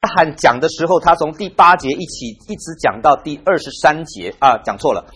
罕讲的时候，他从第8节一直讲到第23节啊，讲错了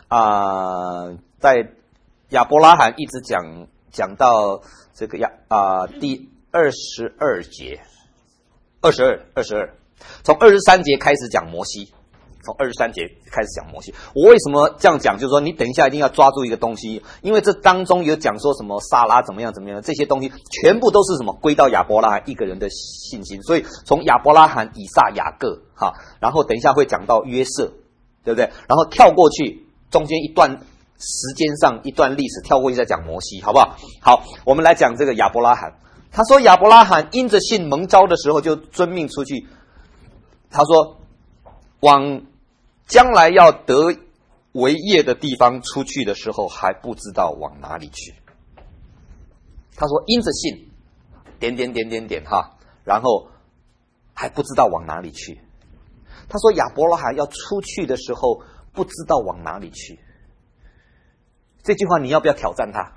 在亚伯拉罕一直讲到这个第22节，22，从23节开始讲摩西。从23节开始讲摩西，我为什么这样讲？就是说，你等一下一定要抓住一个东西，因为这当中有讲说什么撒拉怎么样，这些东西全部都是什么归到亚伯拉罕一个人的信心。所以从亚伯拉罕、以撒、雅各，然后等一下会讲到约瑟，对不对？然后跳过去，中间一段时间上一段历史跳过去再讲摩西，好不好？好，我们来讲这个亚伯拉罕。他说亚伯拉罕因着信蒙召的时候就遵命出去，他说往将来要得为业的地方出去的时候，还不知道往哪里去。他说因着信然后还不知道往哪里去。他说亚伯拉罕要出去的时候不知道往哪里去。这句话你要不要挑战他？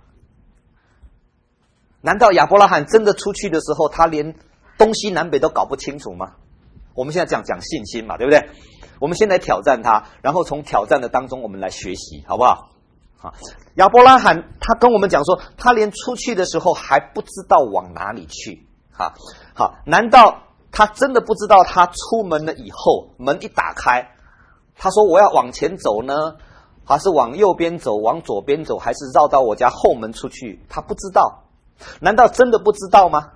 难道亚伯拉罕真的出去的时候他连东西南北都搞不清楚吗？我们现在讲信心嘛，对不对？我们先来挑战他，然后从挑战的当中我们来学习，好不好？亚伯拉罕他跟我们讲说，他连出去的时候还不知道往哪里去。难道他真的不知道他出门了以后，门一打开，他说我要往前走呢，还是往右边走，往左边走，还是绕到我家后门出去？他不知道。难道真的不知道吗？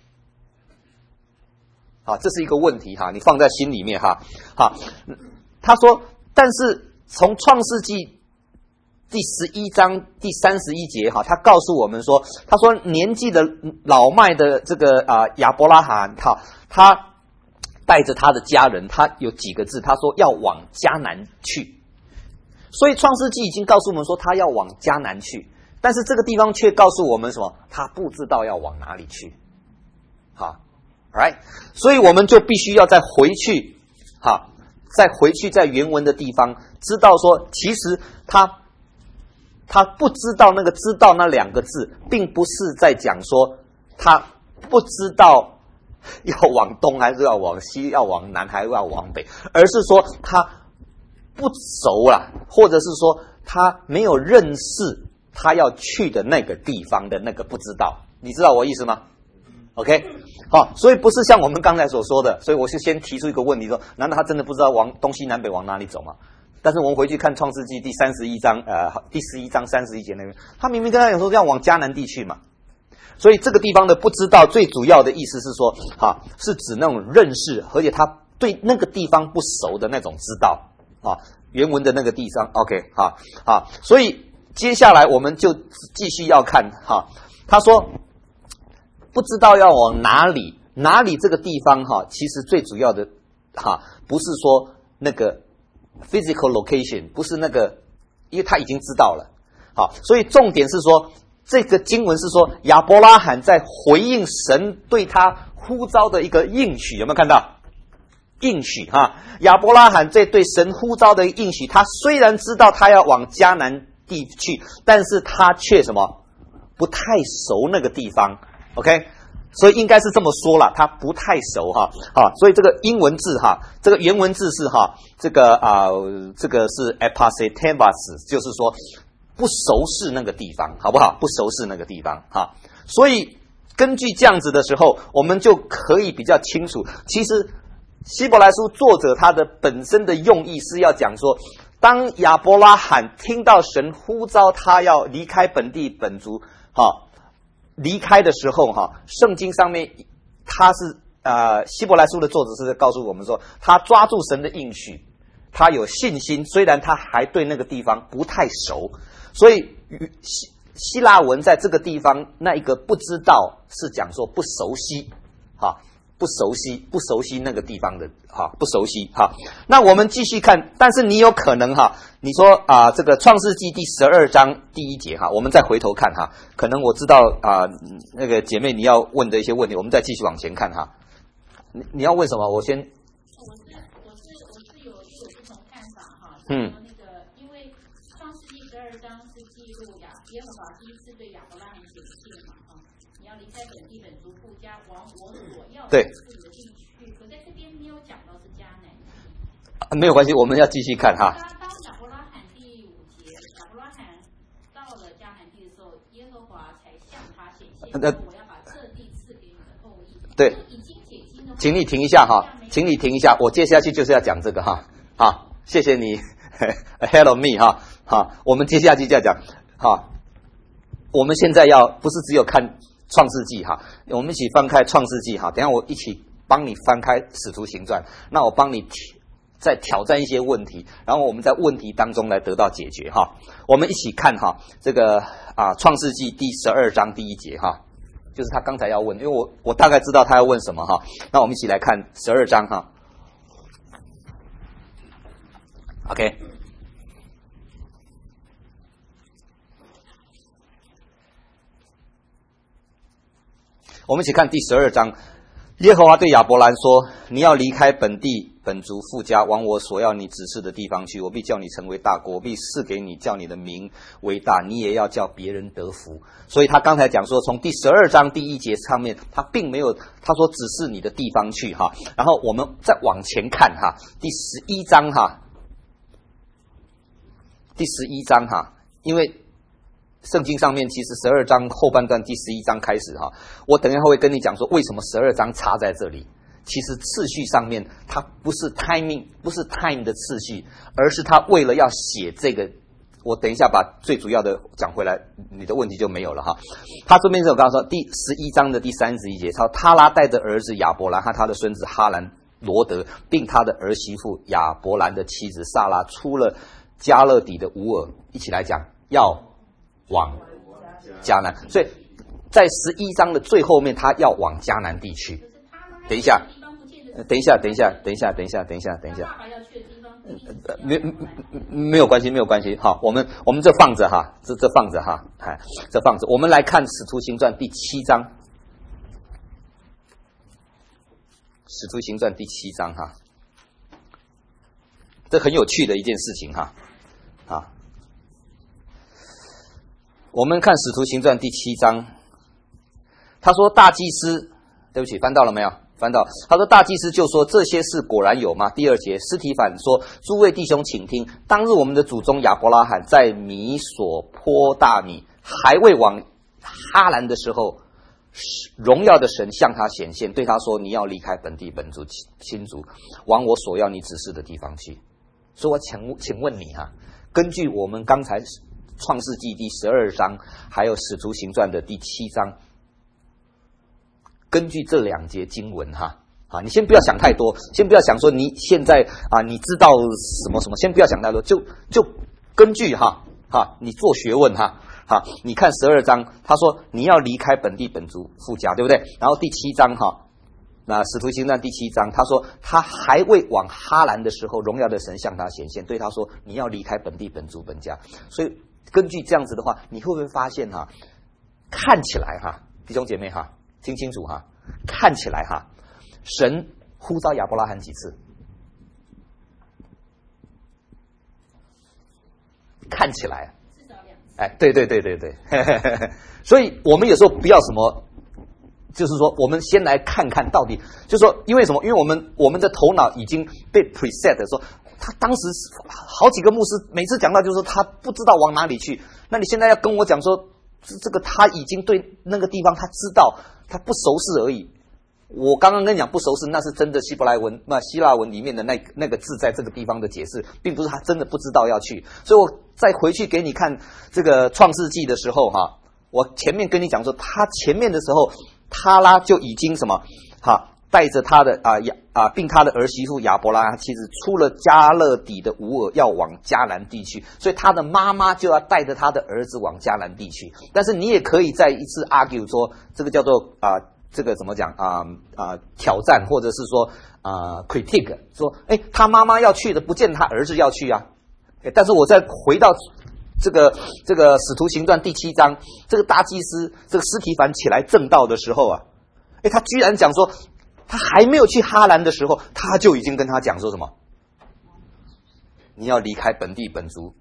这是一个问题你放在心里面他说，但是从创世纪第11章第31节他告诉我们说，他说年纪的老迈的这个亚伯拉罕他带着他的家人，他有几个字，他说要往迦南去。所以创世纪已经告诉我们说他要往迦南去，但是这个地方却告诉我们什么？他不知道要往哪里去。Right? 所以我们就必须要再回去在原文的地方知道说，其实他不知道那个知道那2个字，并不是在讲说他不知道要往东还是要往西，要往南还是要往北，而是说他不熟啦，或者是说他没有认识他要去的那个地方的那个不知道。你知道我意思吗？ OK， 所以不是像我们刚才所说的，所以我是先提出一个问题说，难道他真的不知道往东西南北往哪里走吗？但是我们回去看创世纪第11章31节那边，他明明跟他讲说要往迦南地去嘛。所以这个地方的不知道最主要的意思是说是指那种认识，而且他对那个地方不熟的那种知道原文的那个地方 OK 所以接下来我们就继续要看他说不知道要往哪里这个地方其实最主要的不是说那个 physical location， 不是那个，因为他已经知道了。所以重点是说，这个经文是说亚伯拉罕在回应神对他呼召的一个应许，有没有看到？应许亚伯拉罕在对神呼召的应许，他虽然知道他要往迦南地去，但是他却什么？不太熟那个地方。OK， 所以应该是这么说了，他不太熟所以这个英文字这个原文字是这个是 apasetevas， 就是说不熟识那个地方，好不好？不熟识那个地方所以根据这样子的时候，我们就可以比较清楚，其实希伯来书作者他的本身的用意是要讲说，当亚伯拉罕听到神呼召他要离开本地本族离开的时候圣经上面他是希伯来书的作者是告诉我们说，他抓住神的应许，他有信心，虽然他还对那个地方不太熟，所以希腊文在这个地方那一个不知道是讲说不熟悉不熟悉那个地方的不熟悉那我们继续看，但是你有可能你说这个创世纪第12章第1节我们再回头看可能我知道那个姐妹你要问的一些问题，我们再继续往前看你要问什么？我先我是有不同看法那个因为创世纪12章是记录耶和华第一次对亚伯拉罕显现嘛你要离开本地本族父家，往我所要的地去去，可在这边没有讲到是迦南。 没有关系，我们要继续看哈。 当亚伯拉罕第5节，亚伯拉罕到了迦南地的时候，耶和华才向他显现，我要把这地赐给你的后裔。 对， 已经解经的话， 请你停一下哈，请你停一下，我接下去就是要讲这个哈。好，谢谢你，Hello me 哈，好，我们接下去就要讲哈。我们现在要不是只有看创世纪哈，我们一起翻开创世纪哈。等一下我一起帮你翻开使徒行传，那我帮你再挑战一些问题，然后我们在问题当中来得到解决哈。我们一起看哈，这个创世纪第12章第1节哈，就是他刚才要问，因为我大概知道他要问什么哈。那我们一起来看12章哈。OK。我们一起看第12章，耶和华对亚伯兰说：“你要离开本地、本族、父家，往我所要你指示的地方去。我必叫你成为大国，我必赐给你，叫你的名为大，你也要叫别人得福。”所以他刚才讲说，从第12章第1节上面，他并没有他说指示你的地方去哈。然后我们再往前看哈，第11章哈，第11章哈，因为圣经上面其实12章后半段第11章开始哈，我等一下会跟你讲说为什么12章插在这里。其实次序上面它不是 timing， 不是 time 的次序，而是他为了要写这个，我等一下把最主要的讲回来，你的问题就没有了哈。他这边是我刚刚说第11章的第31节，他他拉带着儿子亚伯兰和他的孙子哈兰、罗德，并他的儿媳妇亚伯兰的妻子撒拉，出了加勒底的乌尔，一起来讲要往迦南，所以在11章的最后面，他要往迦南地区。等一下，没有关系，没有关系。好，我们这放着哈，这放着哈，这放着。我们来看《使徒行传》第7章，《使徒行传》第7章哈，这很有趣的一件事情哈，啊。我们看《使徒行传》第7章，他说大祭司，对不起，翻到了没有？翻到。他说大祭司就说这些事果然有吗？第2节，司提反说：诸位弟兄请听，当日我们的祖宗亚伯拉罕在米所坡大米还未往哈兰的时候，荣耀的神向他显现，对他说：你要离开本地本族亲族，往我所要你指示的地方去。所以我请问你哈，根据我们刚才创世纪第12章还有使徒行传的第7章，根据这2节经文哈，你先不要想太多，先不要想说你现在你知道什么什么，先不要想太多，就根据你做学问你看12章，他说你要离开本地本族父家，对不对？然后第7章那使徒行传第7章，他说他还未往哈兰的时候，荣耀的神向他显现，对他说你要离开本地本族本家。所以根据这样子的话，你会不会发现看起来弟兄姐妹听清楚看起来神呼召亚伯拉罕几次？看起来至少2次。 哎，对，所以我们有时候不要什么，就是说我们先来看看到底，就是说因为什么？因为我们的头脑已经被 preset 说，他当时好几个牧师每次讲到就是说他不知道往哪里去，那你现在要跟我讲说这个他已经对那个地方他知道，他不熟识而已。我刚刚跟你讲不熟识，那是真的希腊文里面的那个字在这个地方的解释，并不是他真的不知道要去。所以我再回去给你看这个创世纪的时候我前面跟你讲说，他前面的时候他拉就已经什么带着他的并他的儿媳妇亚伯拉罕妻子出了加勒底的乌尔，要往迦南地区，所以他的妈妈就要带着他的儿子往迦南地区。但是你也可以再一次 argue 说，这个叫做这个怎么讲挑战，或者是说critique 说，他妈妈要去的，不见他儿子要去啊。但是我再回到这个使徒行传第7章，这个大祭司这个司提反起来证道的时候他居然讲说，他还没有去哈兰的时候，他就已经跟他讲说什么？你要离开本地本族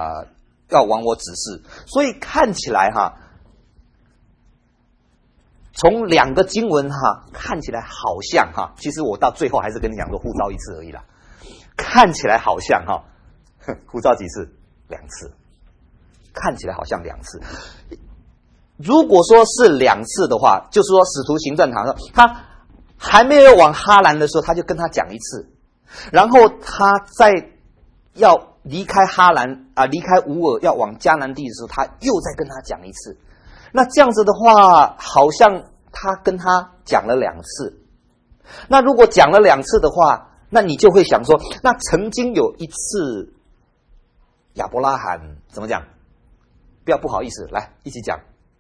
要往我指示。所以看起来从两个经文看起来好像其实我到最后还是跟你讲说呼召一次而已啦，看起来好像呼召几次？2次，看起来好像2次。如果说是2次的话，就是说使徒行传他还没有往哈兰的时候，他就跟他讲一次，然后他在要离开哈兰离开乌尔要往迦南地的时候，他又再跟他讲一次。那这样子的话，好像他跟他讲了2次。那如果讲了2次的话，那你就会想说，那曾经有一次亚伯拉罕怎么讲？不要不好意思，来一起讲。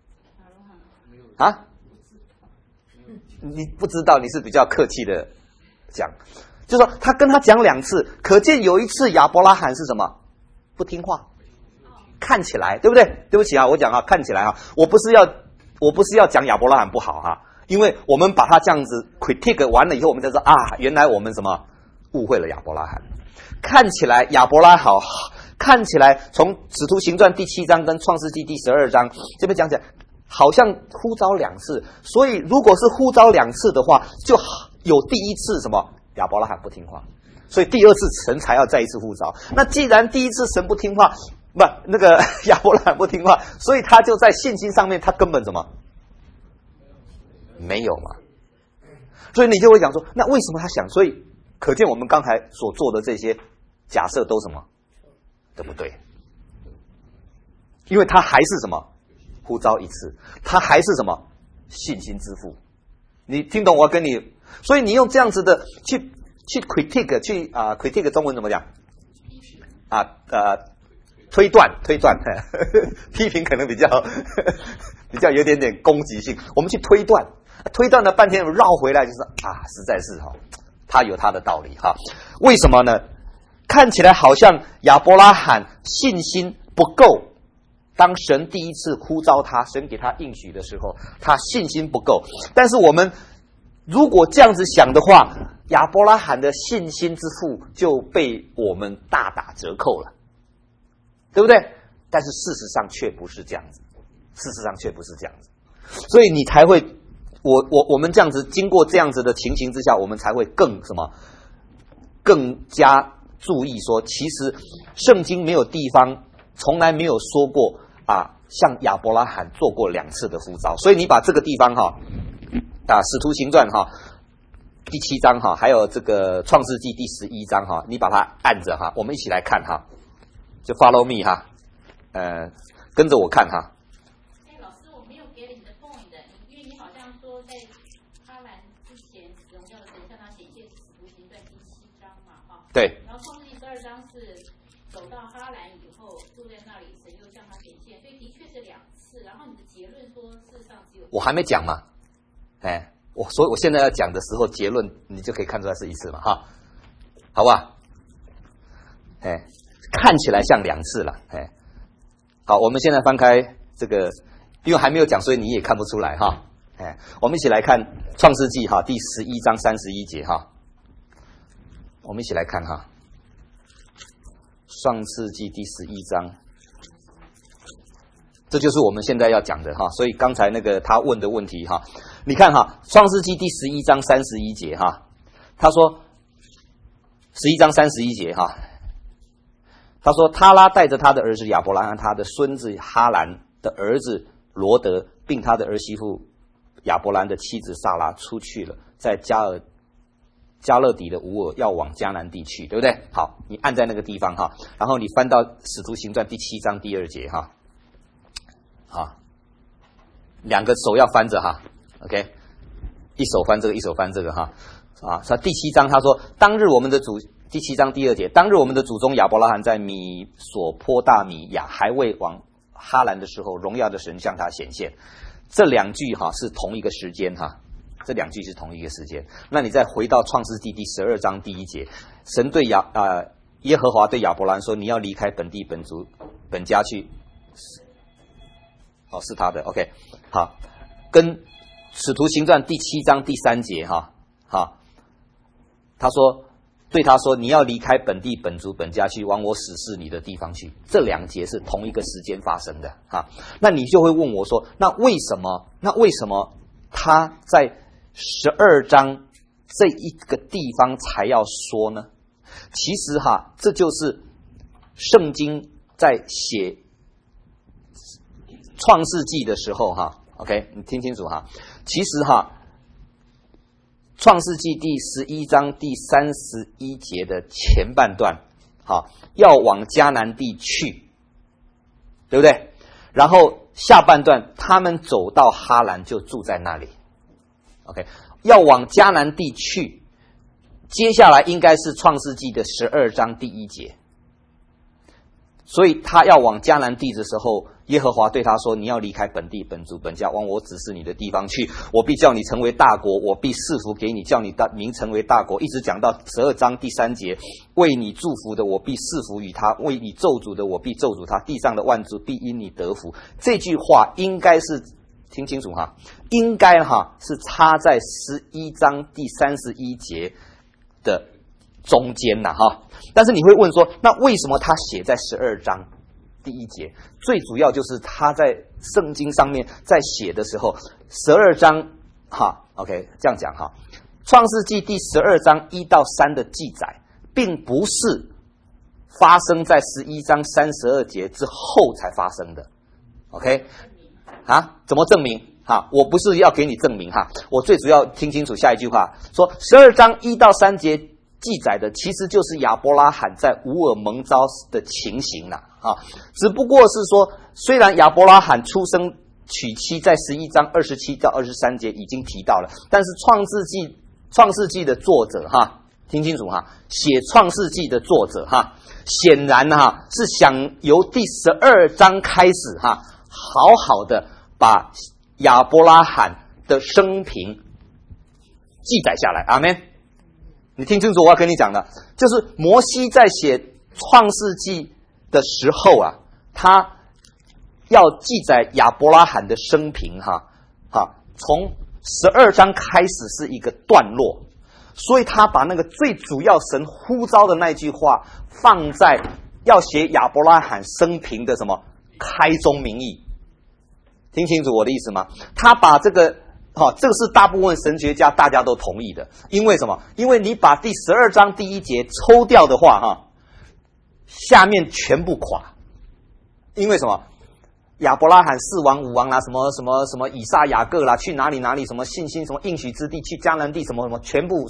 你不知道，你是比较客气的讲，就说他跟他讲2次，可见有一次亚伯拉罕是什么？不听话。看起来，对不对？对不起我讲看起来我不是要讲亚伯拉罕不好因为我们把他这样子 critique 完了以后，我们才知道原来我们什么误会了亚伯拉罕。看起来亚伯拉罕看起来从使徒行传第7章跟创世纪第12章这边讲起来，好像呼召2次，所以如果是呼召2次的话，就有第一次什么亚伯拉罕不听话，所以第2次神才要再一次呼召。那既然第一次神不听话，那个亚伯拉罕不听话，所以他就在信心上面他根本什么没有嘛。所以你就会讲说，那为什么他想？所以可见我们刚才所做的这些假设都什么都不对，因为他还是什么呼召1次，他还是什么信心之父。你听懂我跟你？所以你用这样子的去 critique critique 中文怎么讲推断批评可能比较有点攻击性。我们去推断了半天绕回来，就是实在是他有他的道理为什么呢？看起来好像亚伯拉罕信心不够，当神第一次呼召他，神给他应许的时候，他信心不够。但是我们如果这样子想的话，亚伯拉罕的信心之父就被我们大打折扣了，对不对？但是事实上却不是这样子，所以你才会，我们这样子经过这样子的情形之下，我们才会更加注意说，其实圣经没有地方从来没有说过像亚伯拉罕做过2次的呼召。所以你把这个地方使徒行传第7章还有这个创世纪第11章你把它按着我们一起来看就 follow me 跟着我看老师，我没有给你的 point， 因为你好像说在哈兰之前，荣耀的神向他显现，使徒行传第7章嘛对。 然后创世纪12章是走到哈兰以后住在那里，神又向他显现，所以的确是2次。然后你的结论说，事实上只有我还没讲嘛，所以我现在要讲的时候，结论你就可以看出来是1次嘛好不好？看起来像2次了，好，我们现在翻开这个，因为还没有讲，所以你也看不出来我们一起来看创世纪第11章31节我们一起来看创世纪第11章，这就是我们现在要讲的所以刚才那个他问的问题你看创世纪第11章31节他说11章31节他说他拉带着他的儿子亚伯拉罕，他的孙子哈兰的儿子罗德，并他的儿媳妇亚伯兰的妻子撒拉出去了，在加勒底的乌尔要往迦南地去，对不对？好，你按在那个地方然后你翻到使徒行传第7章第2节2个手要翻着OK， 一手翻这个，一手翻这个第7章他说，当日我们的主，第7章第2节，当日我们的祖宗亚伯拉罕在米索坡大米亚还未往哈兰的时候，荣耀的神向他显现。这2句是同一个时间这2句是同一个时间。那你再回到创世纪第12章第1节，神对耶和华对亚伯兰说，你要离开本地本族本家去。是他的 OK， 好，跟使徒行传第7章第3节他说对他说，你要离开本地本族本家去，往我指示你的地方去。这2节是同一个时间发生的那你就会问我说，那为什么他在12章这一个地方才要说呢？其实哈，这就是圣经在写创世纪的时候哈 ，OK， 你听清楚哈。其实哈，创世纪第11章第31节的前半段，好，要往迦南地去，对不对？然后下半段他们走到哈兰就住在那里 ，OK， 要往迦南地去。接下来应该是创世纪的12章第1节。所以他要往迦南地的时候，耶和华对他说：“你要离开本地、本族、本家，往我指示你的地方去。我必叫你成为大国，我必赐福给你，叫你的名成为大国。”一直讲到12章第3节，为你祝福的，我必赐福于他；为你咒诅的，我必咒诅他。地上的万族必因你得福。这句话应该是听清楚哈，应该哈是插在11章第31节的中间呐哈。但是你会问说，那为什么他写在12章第1节？最主要就是他在圣经上面在写的时候，12章哈 ，OK， 这样讲哈，创世纪第12章1到3的记载，并不是发生在11章32节之后才发生的 ，OK， 啊，怎么证明？哈，我不是要给你证明哈，我最主要听清楚下一句话，说12章1到3节记载的其实就是亚伯拉罕在乌尔蒙召的情形啦，啊，只不过是说，虽然亚伯拉罕出生娶妻在11章27到23节已经提到了，但是创世纪的作者哈，听清楚哈，写创世纪的作者哈，显然哈是想由第12章开始哈，好好的把亚伯拉罕的生平记载下来，阿们。你听清楚我要跟你讲的，就是摩西在写创世纪的时候啊，他要记载亚伯拉罕的生平哈，从12章开始是一个段落，所以他把那个最主要神呼召的那句话放在要写亚伯拉罕生平的什么开宗明义。听清楚我的意思吗？他把这个这个是大部分神学家大家都同意的，因为什么？因为你把第12章第1节抽掉的话下面全部垮。因为什么？亚伯拉罕4王5王啦，什么什么什么以撒雅各啦，去哪里哪里，什么信心，什么应许之地，去迦南地，什么什么，全部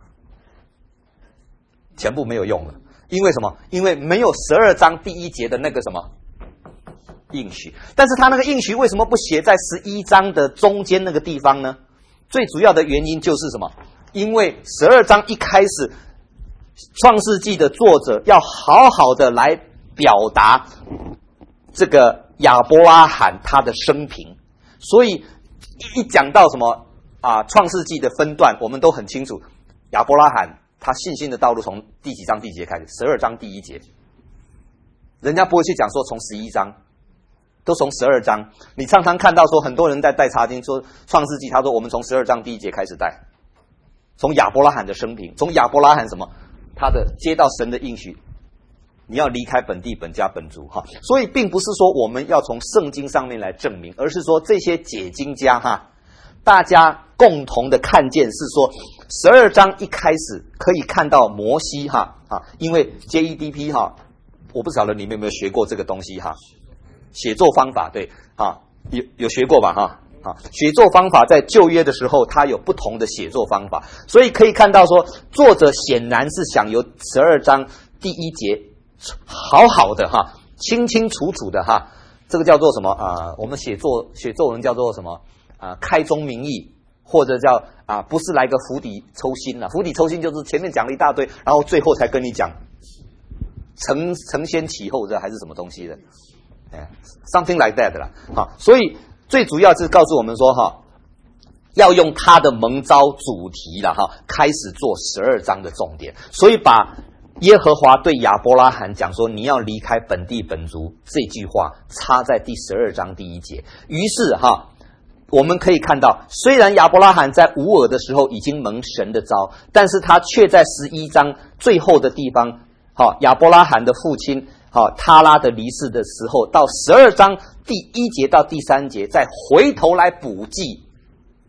没有用了。因为什么？因为没有12章第1节的那个什么应许。但是他那个应许为什么不写在11章的中间那个地方呢？最主要的原因就是什么？因为12章一开始创世纪的作者要好好的来表达这个亚伯拉罕他的生平，所以一讲到什么创世纪的分段，我们都很清楚亚伯拉罕他信心的道路从第几章第几节开始？12章第1节，人家不会去讲说从11章，都从12章。你常常看到说很多人在带查经说创世纪，他说我们从12章第1节开始带，从亚伯拉罕的生平，从亚伯拉罕什么他的接到神的应许，你要离开本地本家本族哈。所以并不是说我们要从圣经上面来证明，而是说这些解经家大家共同的看见是说12章一开始可以看到摩西因为 JEDP 我不晓得你们有没有学过这个东西写作方法，对有学过吧写作方法在旧约的时候它有不同的写作方法，所以可以看到说作者显然是想由12章第1节好好的清清楚楚的这个叫做什么我们写作文叫做什么开宗明义，或者叫不是来个釜底抽薪了。釜底抽薪就是前面讲了一大堆，然后最后才跟你讲承先启后的还是什么东西的，something like that 啦。所以最主要是告诉我们说要用他的蒙召主题了开始做12章的重点，所以把耶和华对亚伯拉罕讲说你要离开本地本族这句话插在第12章第1节。于是我们可以看到，虽然亚伯拉罕在乌尔的时候已经蒙神的召，但是他却在11章最后的地方亚伯拉罕的父亲他拉的离世的时候，到12章第1节到第3节再回头来补记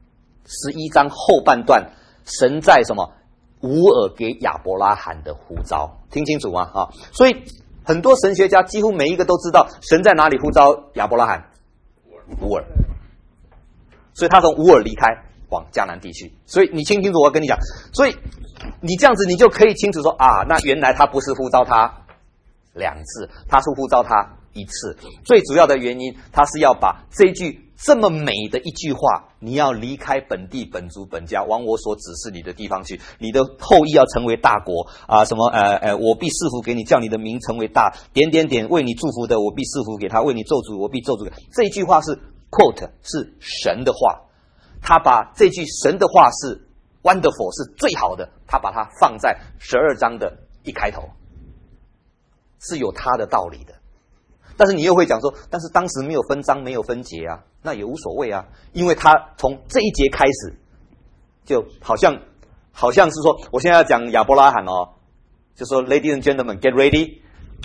11章后半段，神在什么乌尔给亚伯拉罕的呼召，听清楚吗？啊，所以很多神学家几乎每一个都知道神在哪里呼召亚伯拉罕，乌尔，所以他从乌尔离开往迦南地区。所以你听清楚，我要跟你讲，所以你这样子你就可以清楚说啊，那原来他不是呼召他2次，他是呼召他1次。最主要的原因，他是要把这句这么美的一句话，你要离开本地本族本家，往我所指示你的地方去，你的后裔要成为大国啊！什么我必赐福给你，叫你的名成为大，点点点，为你祝福的我必赐福给他，为你咒诅我必咒诅给他。这一句话是 quote， 是神的话，他把这句神的话是 wonderful， 是最好的，他把它放在12章的一开头，是有他的道理的。但是你又会讲说，但是当时没有分章，没有分节啊，那也无所谓啊，因为他从这一节开始，就好像是说，我现在要讲亚伯拉罕哦，就说 Ladies and gentlemen, get ready，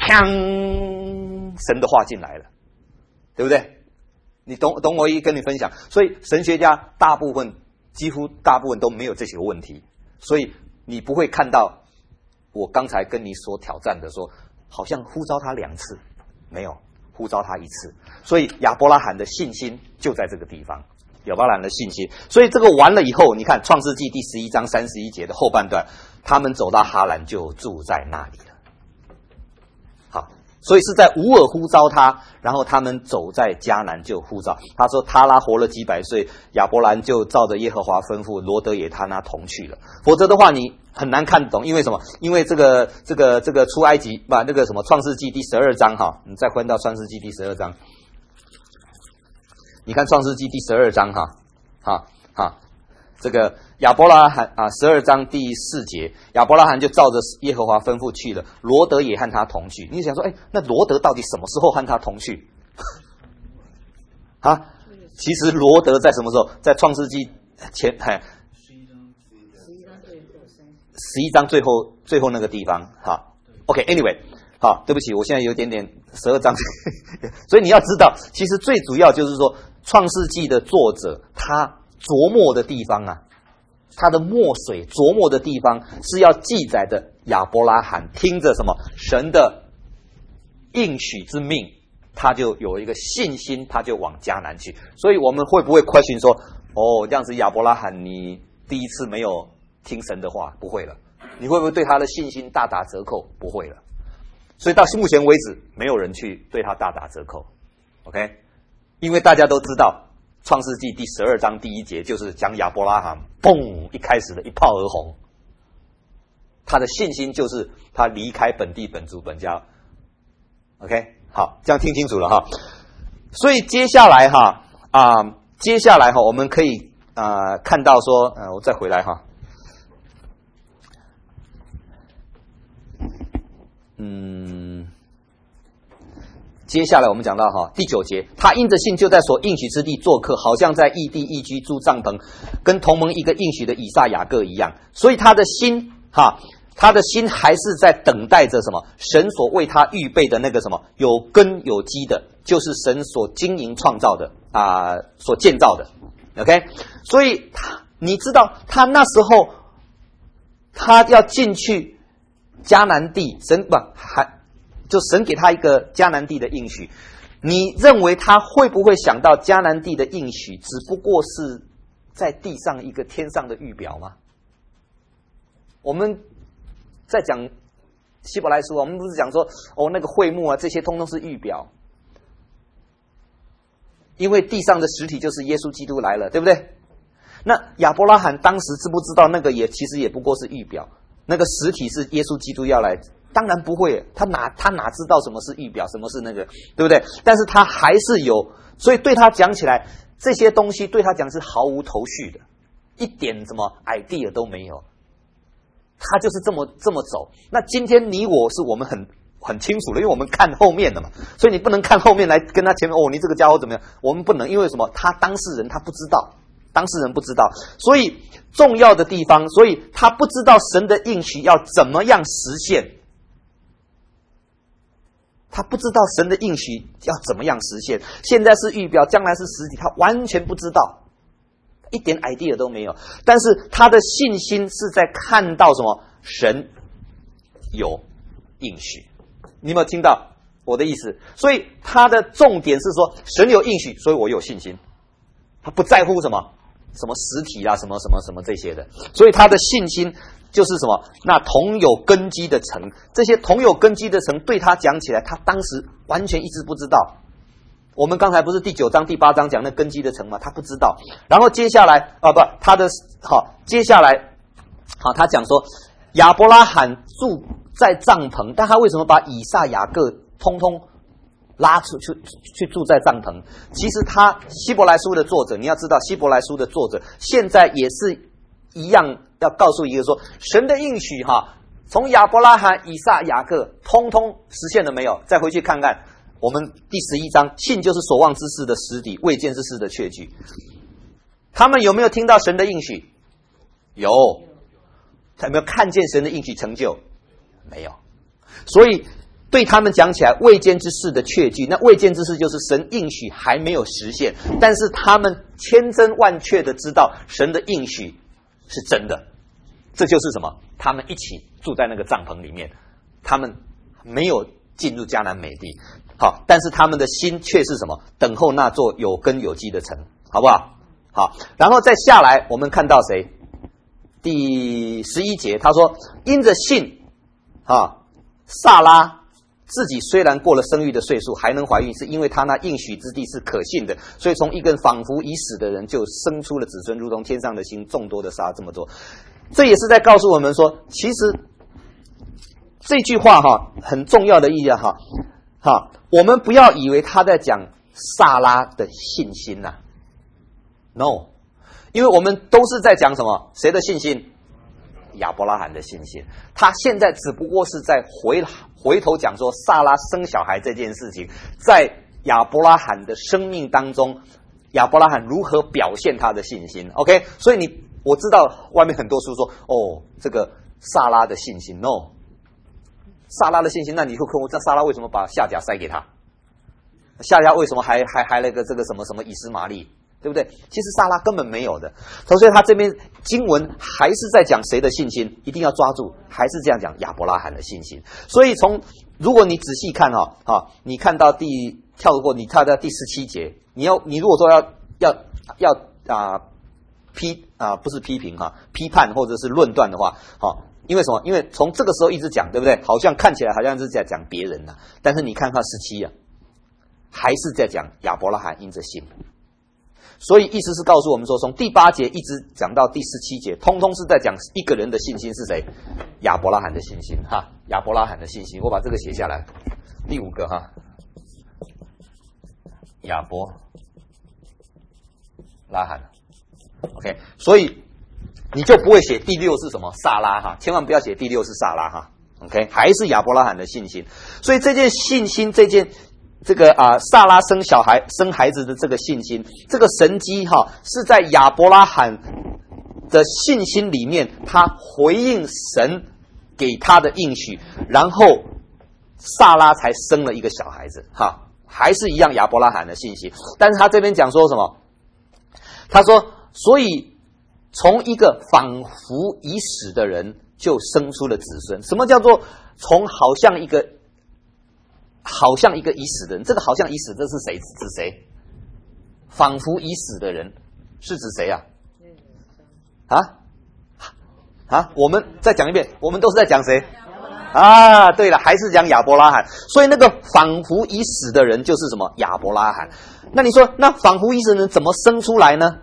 神的话进来了，对不对？你懂我跟你分享，所以神学家几乎大部分都没有这些问题，所以你不会看到我刚才跟你所挑战的说，好像呼召他2次。没有，呼召他1次，所以亚伯拉罕的信心就在这个地方，亚伯拉罕的信心。所以这个完了以后，你看创世纪第11章31节的后半段，他们走到哈兰就住在那里了。好，所以是在乌尔呼召他，然后他们走在迦南就呼召。他说他拉活了几百岁，亚伯兰就照着耶和华吩咐，罗德也他那同去了。否则的话，你很难看懂，因为什么？因为这个出埃及那个什么创世纪第12章哈，你再翻到创世纪第12章，你看创世纪第12章这个亚伯拉罕12章第4节，亚伯拉罕就照着耶和华吩咐去了，罗德也和他同去。你想说，那罗德到底什么时候和他同去？其实罗德在什么时候？在创世纪前11章最后那个地方OK，anyway， 好，对不起，我现在有点12章，所以你要知道，其实最主要就是说，创世纪的作者他琢磨的地方啊，他的墨水琢磨的地方是要记载的亚伯拉罕听着什么神的应许之命，他就有一个信心，他就往迦南去。所以我们会不会 question 说，这样子亚伯拉罕你第一次没有听神的话？不会了。你会不会对他的信心大打折扣？不会了。所以到目前为止，没有人去对他大打折扣 OK， 因为大家都知道创世纪第12章第1节就是讲亚伯拉罕嘣一开始的一炮而红，他的信心就是他离开本地本族本家。 OK， 好，这样听清楚了哈。所以接下来我们可以看到说我再回来哈。接下来我们讲到第9节，他因着信就在所应许之地做客，好像在异地异居住帐篷，跟同盟一个应许的以撒雅各一样。所以他的心还是在等待着什么？神所为他预备的那个什么有根有基的，就是神所经营创造的所建造的。OK， 所以你知道他那时候他要进去迦南地，神给他一个迦南地的应许，你认为他会不会想到迦南地的应许只不过是在地上一个天上的预表吗？我们在讲希伯来书，我们不是讲说那个会幕啊，这些通通是预表，因为地上的实体就是耶稣基督来了，对不对？那亚伯拉罕当时知不知道那个其实也不过是预表，那个实体是耶稣基督要来？当然不会，他哪知道什么是预表，什么是那个，对不对？但是他还是有，所以对他讲起来，这些东西对他讲是毫无头绪的，一点什么 idea 都没有，他就是这么走。那今天你我是我们很清楚的，因为我们看后面的嘛，所以你不能看后面来跟他前面你这个家伙怎么样？我们不能，因为什么？他当事人他不知道。当事人不知道，所以重要的地方，所以他不知道神的应许要怎么样实现，他不知道神的应许要怎么样实现，现在是预表，将来是实体，他完全不知道， 一点 idea 都没有。但是他的信心是在看到什么？神有应许。你有没有听到我的意思？所以他的重点是说，神有应许，所以我有信心。他不在乎什么实体啦，什么这些的。所以他的信心就是什么？那同有根基的城，这些同有根基的城对他讲起来，他当时完全一直不知道。我们刚才不是第9章、第8章讲那根基的城吗？他不知道。然后接下来接下来他讲说亚伯拉罕住在帐篷，但他为什么把以撒、雅各通通拉出去住在帐篷？其实他希伯来书的作者，你要知道希伯来书的作者现在也是一样，要告诉一个说，神的应许从亚伯拉罕、以撒、雅各通通实现了没有？再回去看看我们第11章，信就是所望之事的实底，未见之事的确据。他们有没有听到神的应许？有。他有没有看见神的应许成就？没有。所以对他们讲起来，未见之事的确据，那未见之事就是神应许还没有实现，但是他们千真万确的知道神的应许是真的。这就是什么？他们一起住在那个帐篷里面，他们没有进入迦南美地，但是他们的心却是什么？等候那座有根有基的城，好不好？好，然后再下来，我们看到谁？第11节，他说，因着信撒拉自己虽然过了生育的岁数，还能怀孕，是因为他那应许之地是可信的，所以从一根仿佛已死的人就生出了子孙，如同天上的星众多的沙这么多。这也是在告诉我们说，其实这句话很重要的意义我们不要以为他在讲撒拉的信心No， 因为我们都是在讲什么？谁的信心？亚伯拉罕的信心。他现在只不过是在回头讲说撒拉生小孩这件事情，在亚伯拉罕的生命当中，亚伯拉罕如何表现他的信心 ？OK， 所以我知道外面很多书说，这个撒拉的信心 ，No， 撒拉的信心，那你会问我，这撒拉为什么把夏甲塞给他？夏甲为什么还了个这个什么以实玛利？对不对？其实撒拉根本没有的，所以他这边经文还是在讲谁的信心，一定要抓住，还是这样讲亚伯拉罕的信心。所以如果你仔细看你看到你跳到第17节，你如果说要不是批评批判或者是论断的话因为什么？因为从这个时候一直讲，对不对？好像看起来好像是在讲别人但是你看看17还是在讲亚伯拉罕因着信。所以意思是告诉我们说，从第8节一直讲到第17节，通通是在讲一个人的信心是谁？亚伯拉罕的信心亚伯拉罕的信心。我把这个写下来，第5个亚伯拉罕。OK， 所以你就不会写第6是什么？撒拉千万不要写第6是撒拉OK， 还是亚伯拉罕的信心。所以这件信心，撒拉生孩子的这个信心，这个神迹是在亚伯拉罕的信心里面，他回应神给他的应许，然后撒拉才生了一个小孩子还是一样亚伯拉罕的信心。但是他这边讲说什么？他说，所以从一个仿佛已死的人就生出了子孙。什么叫做从好像一个已死的人？这个好像已死，这是谁？指谁？仿佛已死的人是指谁我们再讲一遍，我们都是在讲谁？对了，还是讲亚伯拉罕。所以那个仿佛已死的人就是什么？亚伯拉罕。那你说，那仿佛已死的人怎么生出来呢？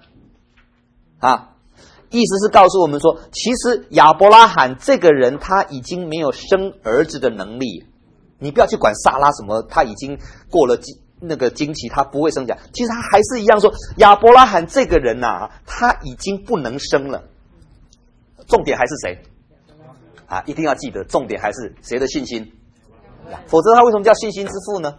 意思是告诉我们说，其实亚伯拉罕这个人他已经没有生儿子的能力。你不要去管撒拉什么，他已经过了那个经期，他不会生小孩。其实他还是一样说，亚伯拉罕这个人他已经不能生了。重点还是谁？一定要记得，重点还是谁的信心？否则他为什么叫信心之父呢？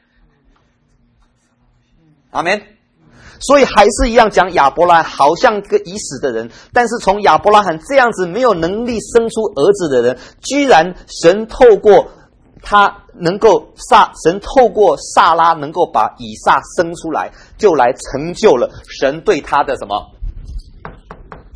阿们。所以还是一样讲亚伯拉罕好像个已死的人，但是从亚伯拉罕这样子没有能力生出儿子的人，居然神透过撒拉能够把以撒生出来，就来成就了神对他的什么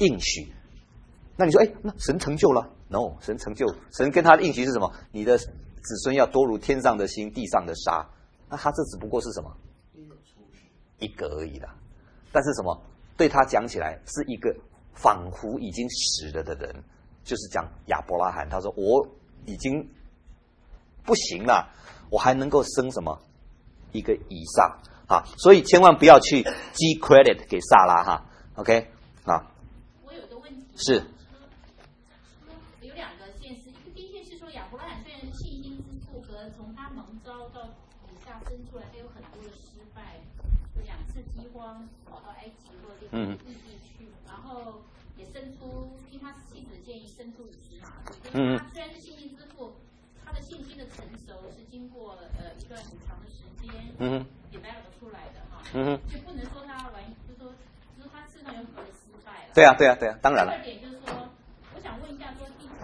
应许。那你说，那神成就了 ？No， 神成就，神跟他的应许是什么？你的子孙要多如天上的星，地上的沙。那他这只不过是什么？一个而已啦。但是什么？对他讲起来是一个仿佛已经死了的人，就是讲亚伯拉罕。他说我已经不行了，我还能够生什么？一个以撒啊！所以千万不要去积 credit 给撒拉哈。OK 啊？ 我有个问题是。 有两个件事，第一件是说亚伯拉罕虽然是信心之父，可是从他蒙召到以撒生出来，他有很多的失败，有2次饥荒，跑到埃及或者异地去，然后也生出听他妻子建议生出以马内。他虽然是信心之父，他的信心的成熟是经过一段很长的时间develop出来的哈。就不能说他就是说他身上有很多的失败了。 对啊，当然了。 第二点就是说，我想问一下，说第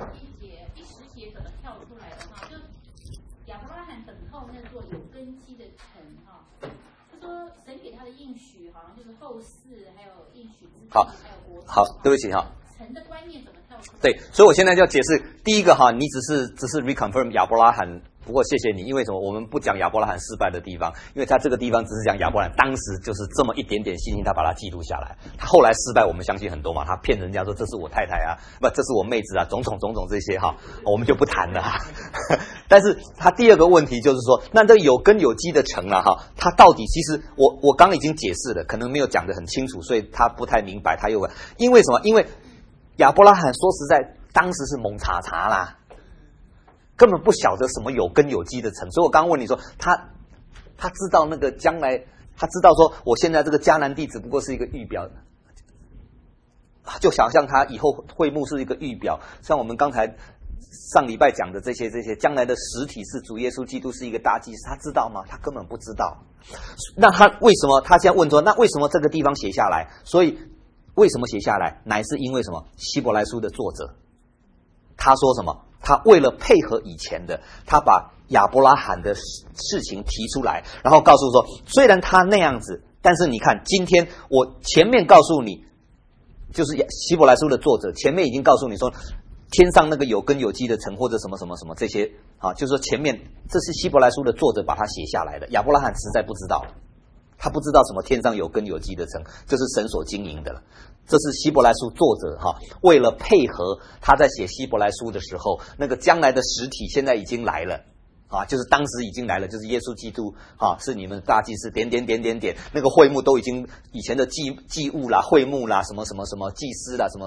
10节怎么跳出来的哈？就亚伯拉罕等候那座有根基的城哈。他说神给他的应许好像就是后世，还有应许之地，还有国土。 好，对不起哈。 城的观念怎么跳出来？ 对，所以我现在就要解释。第一个哈，你只是 reconfirm 亚伯拉罕。不过谢谢你，因为什么？我们不讲亚伯拉罕失败的地方，因为他这个地方只是讲亚伯拉罕当时就是这么一点点信心，他把它记录下来。他后来失败，我们相信很多嘛，他骗人家说这是我太太啊，不，这是我妹子啊，种种这些哈，我们就不谈了哈。但是他第二个问题就是说，那这有根有基的城啊哈，他到底其实我刚已经解释了，可能没有讲得很清楚，所以他不太明白。他又因为什么？因为亚伯拉罕说实在，当时是懵查查啦。根本不晓得什么有根有基的城，所以我刚刚问你说，他知道那个将来，他知道说我现在这个迦南地只不过是一个预表，就想象他以后会幕是一个预表，像我们刚才上礼拜讲的这些将来的实体是主耶稣基督是一个大祭司，他知道吗？他根本不知道。那他为什么？他现在问说，那为什么这个地方写下来？所以为什么写下来？乃是因为什么？希伯来书的作者他说什么？他为了配合以前的，他把亚伯拉罕的事情提出来，然后告诉说，虽然他那样子，但是你看，今天我前面告诉你，就是希伯来书的作者前面已经告诉你说，天上那个有根有基的城或者什么什么什么这些啊，就是说前面这是希伯来书的作者把它写下来的，亚伯拉罕实在不知道，他不知道什么天上有根有基的城，这是神所经营的了。这是希伯来书作者为了配合他在写希伯来书的时候，那个将来的实体现在已经来了就是当时已经来了，就是耶稣基督是你们大祭司点，那个会幕都已经以前的祭物啦、会幕啦、什么祭司啦什么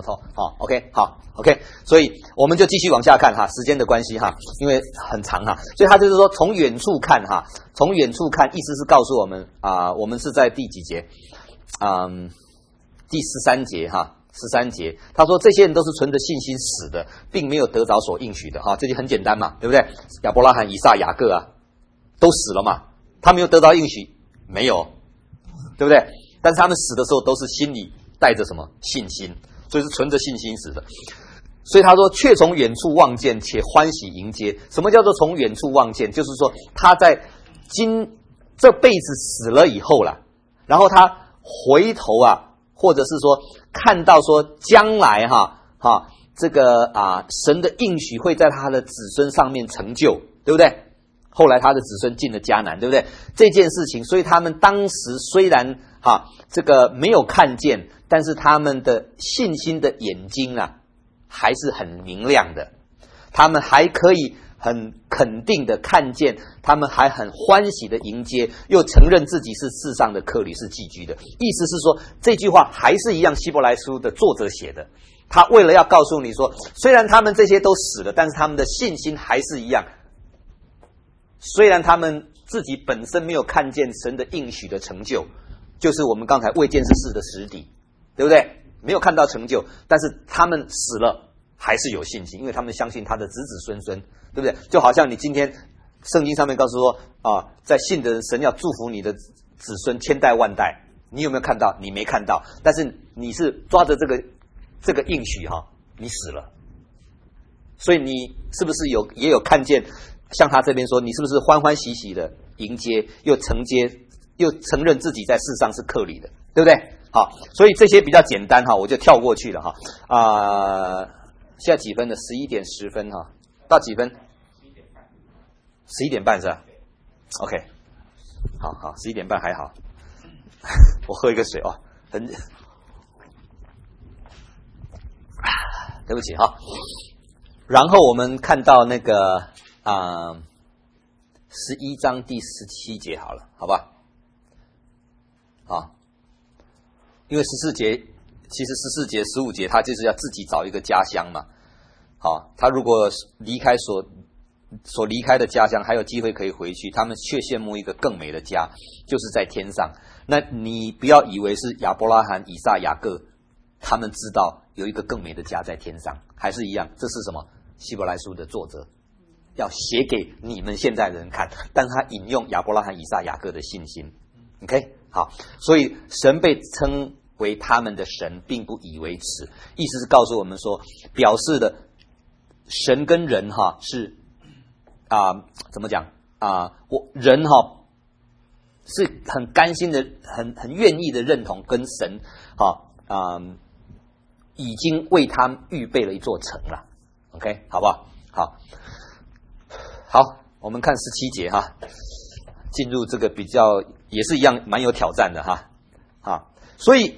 OK 好 OK， 所以我们就继续往下看时间的关系因为很长所以他就是说从远处看从远处看，意思是告诉我们我们是在第几节第13节13节，他说这些人都是存着信心死的，并没有得着所应许的这就很简单嘛，对不对？亚伯拉罕、以撒、雅各都死了嘛，他没有得着应许，没有，对不对？但是他们死的时候都是心里带着什么信心，所以是存着信心死的。所以他说却从远处望见，且欢喜迎接。什么叫做从远处望见？就是说他在这辈子死了以后了，然后他回头或者是说看到说将来这个神的应许会在他的子孙上面成就，对不对？后来他的子孙进了迦南，对不对？这件事情，所以他们当时虽然这个没有看见，但是他们的信心的眼睛还是很明亮的，他们还可以很肯定的看见，他们还很欢喜的迎接，又承认自己是世上的客旅，是寄居的。意思是说，这句话还是一样希伯来书的作者写的，他为了要告诉你说，虽然他们这些都死了，但是他们的信心还是一样。虽然他们自己本身没有看见神的应许的成就，就是我们刚才未见之事的实底，对不对？没有看到成就，但是他们死了还是有信心，因为他们相信他的子子孙孙，对不对？就好像你今天圣经上面告诉说在信的人，神要祝福你的子孙千代万代，你有没有看到？你没看到，但是你是抓着这个应许你死了，所以你是不是也有看见？像他这边说，你是不是欢欢喜喜的迎接，又承认自己在世上是客旅的，对不对？ 好，所以这些比较简单哈，我就跳过去了哈。现在几分了？11点10分哈，到几分？11点半是吧 ？OK， 好，11点半还好。我喝一个水哦，对不起哈。然后我们看到那个11章第17节好了，好吧？因为14节，其实14节、15节，他就是要自己找一个家乡嘛。他如果离开所离开的家乡，还有机会可以回去，他们却羡慕一个更美的家，就是在天上。那你不要以为是亚伯拉罕、以撒、雅各，他们知道有一个更美的家在天上，还是一样。这是什么？希伯来书的作者要写给你们现在的人看，但他引用亚伯拉罕、以撒、雅各的信心。OK， 好，所以神被称为他们的神，并不以为耻，意思是告诉我们说，表示的神跟人是怎么讲人是很甘心的，很愿意的认同跟神已经为他预备了一座城了。OK， 好不好？好，我们看17节哈，进入这个比较也是一样蛮有挑战的哈。所以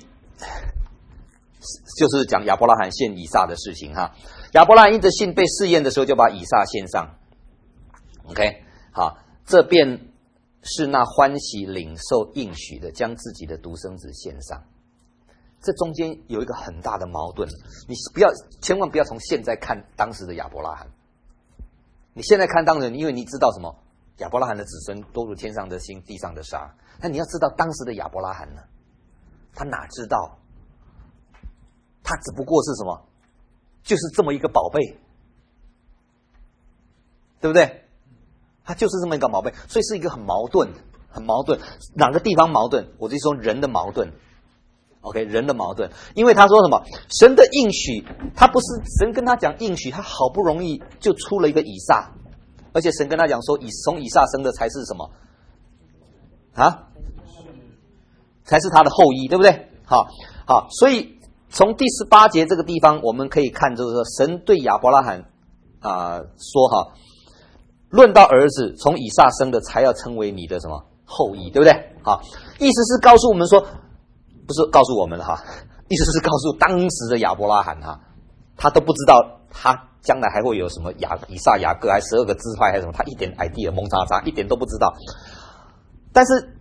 就是讲亚伯拉罕献以撒的事情哈。亚伯拉罕因着信被试验的时候，就把以撒献上。OK， 好，这便是那欢喜领受应许的，将自己的独生子献上。这中间有一个很大的矛盾，你千万不要从现在看当时的亚伯拉罕。你现在看当人，因为你知道什么？亚伯拉罕的子孙多如天上的星，地上的沙。那你要知道当时的亚伯拉罕呢，他哪知道？他只不过是什么？就是这么一个宝贝，对不对？他就是这么一个宝贝，所以是一个很矛盾。哪个地方矛盾？我就说人的矛盾。OK， 人的矛盾，因为他说什么？神的应许，他不是神跟他讲应许，他好不容易就出了一个以撒，而且神跟他讲说，从以撒生的才是什么？才是他的后裔，对不对？好，所以从第18节这个地方，我们可以看，就是说神对亚伯拉罕说论到儿子从以撒生的，才要称为你的什么后裔，对不对？意思是告诉我们说。不是告诉我们意思是告诉当时的亚伯拉罕他都不知道他将来还会有什么以撒、雅各，还12个支派，还是什么，他一点 idea 蒙查查，一点都不知道。但是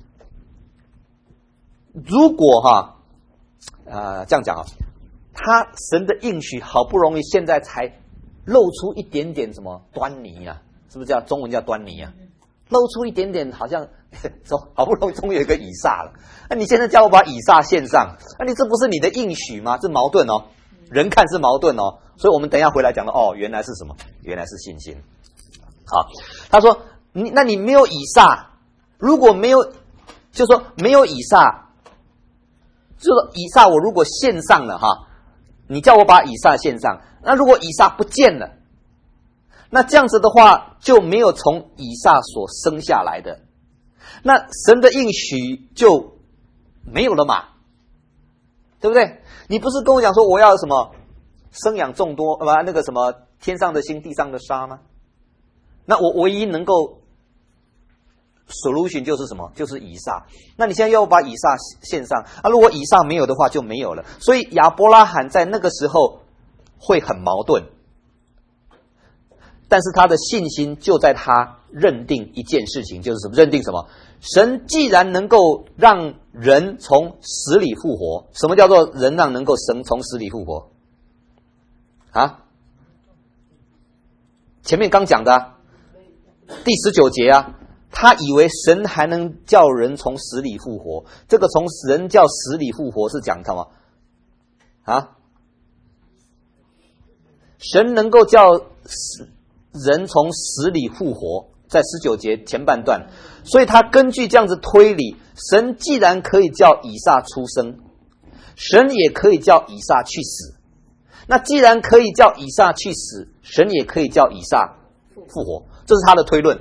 如果这样讲他神的应许好不容易现在才露出一点点什么端倪是不是叫中文叫端倪露出一点点，好像好不容易终于有一个以撒了。那你现在叫我把以撒献上，那你这不是你的应许吗？这矛盾哦，人看是矛盾哦。所以我们等一下回来讲的原来是什么？原来是信心。好，他说那你没有以撒，如果没有，就说没有以撒，就说以撒我如果献上了你叫我把以撒献上，那如果以撒不见了。那这样子的话，就没有从以撒所生下来的，那神的应许就没有了嘛，对不对？你不是跟我讲说我要什么生养众多，那个什么天上的星，地上的沙吗？那我唯一能够 solution 就是什么？就是以撒。那你现在要把以撒献上如果以撒没有的话，就没有了。所以亚伯拉罕在那个时候会很矛盾。但是他的信心就在他认定一件事情，就是什么？认定什么？神既然能够让人从死里复活，什么叫做人能够从死里复活？前面刚讲的第19节他以为神还能叫人从死里复活。这个从人叫死里复活是讲什么？神能够叫人从死里复活，在19节前半段，所以他根据这样子推理，神既然可以叫以撒出生，神也可以叫以撒去死。那既然可以叫以撒去死，神也可以叫以撒复活，这是他的推论。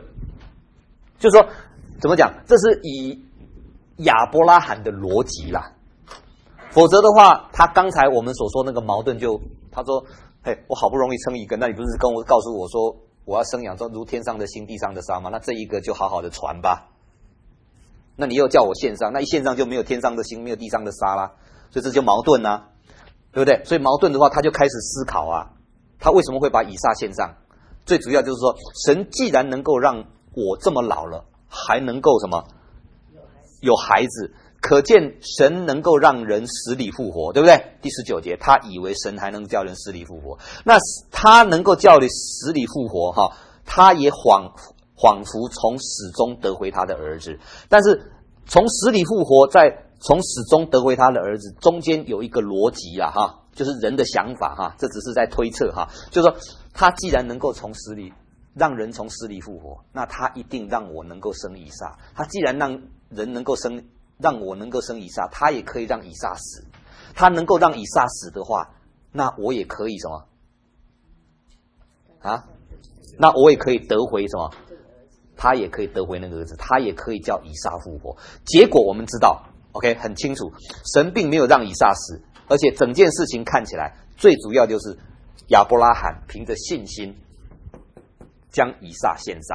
就是说，怎么讲？这是以亚伯拉罕的逻辑啦。 否则的话，他刚才我们所说那个矛盾他说，嘿，我好不容易生一个，那你不是告诉我说我要生养如天上的星地上的沙吗？那这一个就好好的传吧。那你又叫我献上，那一献上就没有天上的星，没有地上的沙啦，所以这就矛盾啊，对不对？所以矛盾的话，他就开始思考啊，他为什么会把以撒献上？最主要就是说，神既然能够让我这么老了，还能够什么？有孩子，可见神能够让人死里复活，对不对？第19节，他以为神还能叫人死里复活，那他能够叫你死里复活哈，他也恍惚从死中得回他的儿子。但是从死里复活，再从死中得回他的儿子，中间有一个逻辑啊哈，就是人的想法哈，这只是在推测哈，就是说他既然能够让人从死里复活，那他一定让我能够生以撒。他既然让我能够生以撒，他也可以让以撒死。他能够让以撒死的话，那我也可以什么？啊？那我也可以得回什么？他也可以得回那个儿子，他也可以叫以撒复活。结果我们知道 ，OK， 很清楚，神并没有让以撒死，而且整件事情看起来最主要就是亚伯拉罕凭着信心将以撒献上。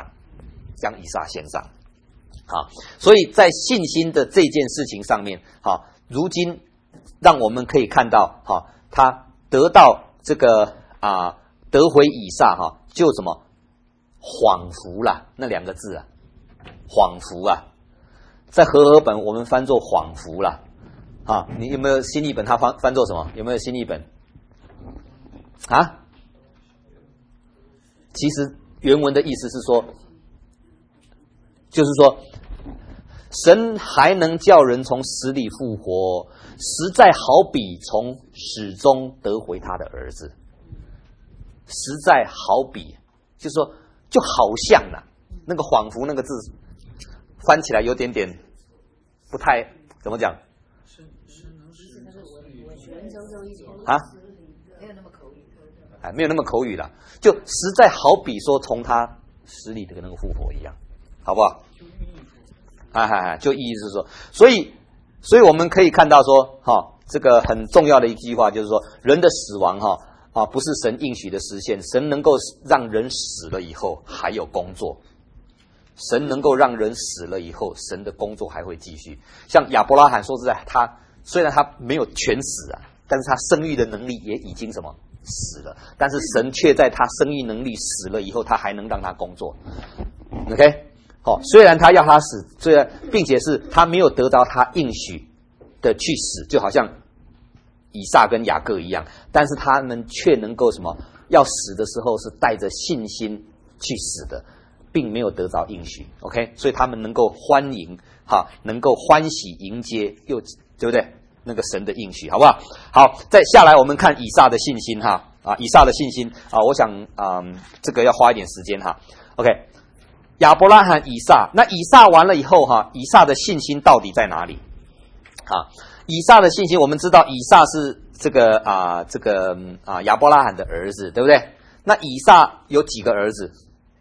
好，所以在信心的这件事情上面，好，如今让我们可以看到，好，他得到这个得回以撒哈，就什么恍惚啦，那2个字啊，恍惚啊，在和合本我们翻作恍惚啦，啊，你有没有新译本？它翻作什么？有没有新译本？啊？其实原文的意思是说，就是说，神还能叫人从死里复活，实在好比从死中得回他的儿子。实在好比，就是说，就好像啦，那个恍惚那个字翻起来有点点不太怎么讲啊？没有那么口语了，就实在好比说从他死里的那个复活一样，好不好？就意思是说，所以我们可以看到说，这个很重要的一句话就是说，人的死亡不是神应许的实现，神能够让人死了以后还有工作，神能够让人死了以后，神的工作还会继续。像亚伯拉罕说实在，他虽然他没有全死啊，但是他生育的能力也已经什么死了，但是神却在他生育能力死了以后，他还能让他工作。OK， 虽然他要他死，并且是他没有得到他应许的去死，就好像以撒跟雅各一样，但是他们却能够什么？要死的时候是带着信心去死的，并没有得到应许。OK， 所以他们能够欢迎，能够欢喜迎接，对不对？那个神的应许，好不好？好，再下来我们看以撒的信心以撒的信心我想这个要花一点时间OK， 亚伯拉罕、以撒，那以撒完了以后以撒的信心到底在哪里？以撒的信心，我们知道以撒是这个亚伯拉罕的儿子，对不对？那以撒有几个儿子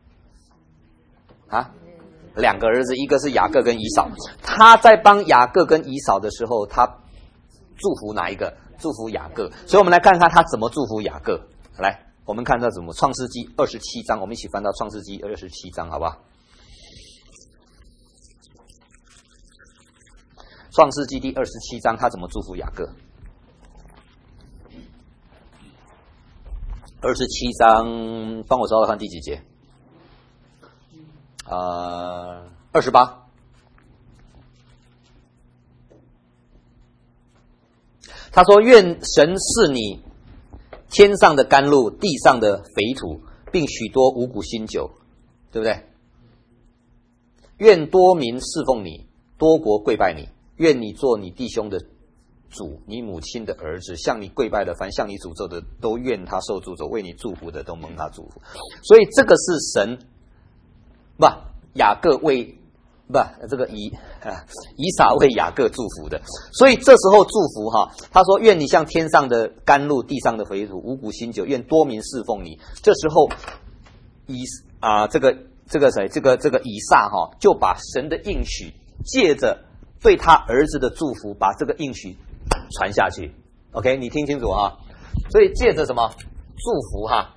？2个儿子，一个是雅各跟以扫。他在帮雅各跟以扫的时候，他祝福哪一个？祝福雅各。所以我们来看看他怎么祝福雅各。来，我们看到怎么创世纪27章，我们一起翻到创世纪27章，好不好？创世纪第27章，他怎么祝福雅各？27章，帮我找找看第几节？28。他说：“愿神赐你天上的甘露，地上的肥土，并许多五谷新酒，对不对？愿多民侍奉你，多国跪拜你。愿你做你弟兄的主，你母亲的儿子，向你跪拜的，凡向你诅咒的，都愿他受诅咒；为你祝福的，都蒙他祝福。”所以这个是神雅各为以撒为雅各祝福的。所以这时候祝福他说：“愿你像天上的甘露，地上的肥土，五谷新酒，愿多民侍奉你。”这时候以撒就把神的应许借着对他儿子的祝福，把这个应许传下去。OK， 你听清楚哈。所以借着什么祝福哈，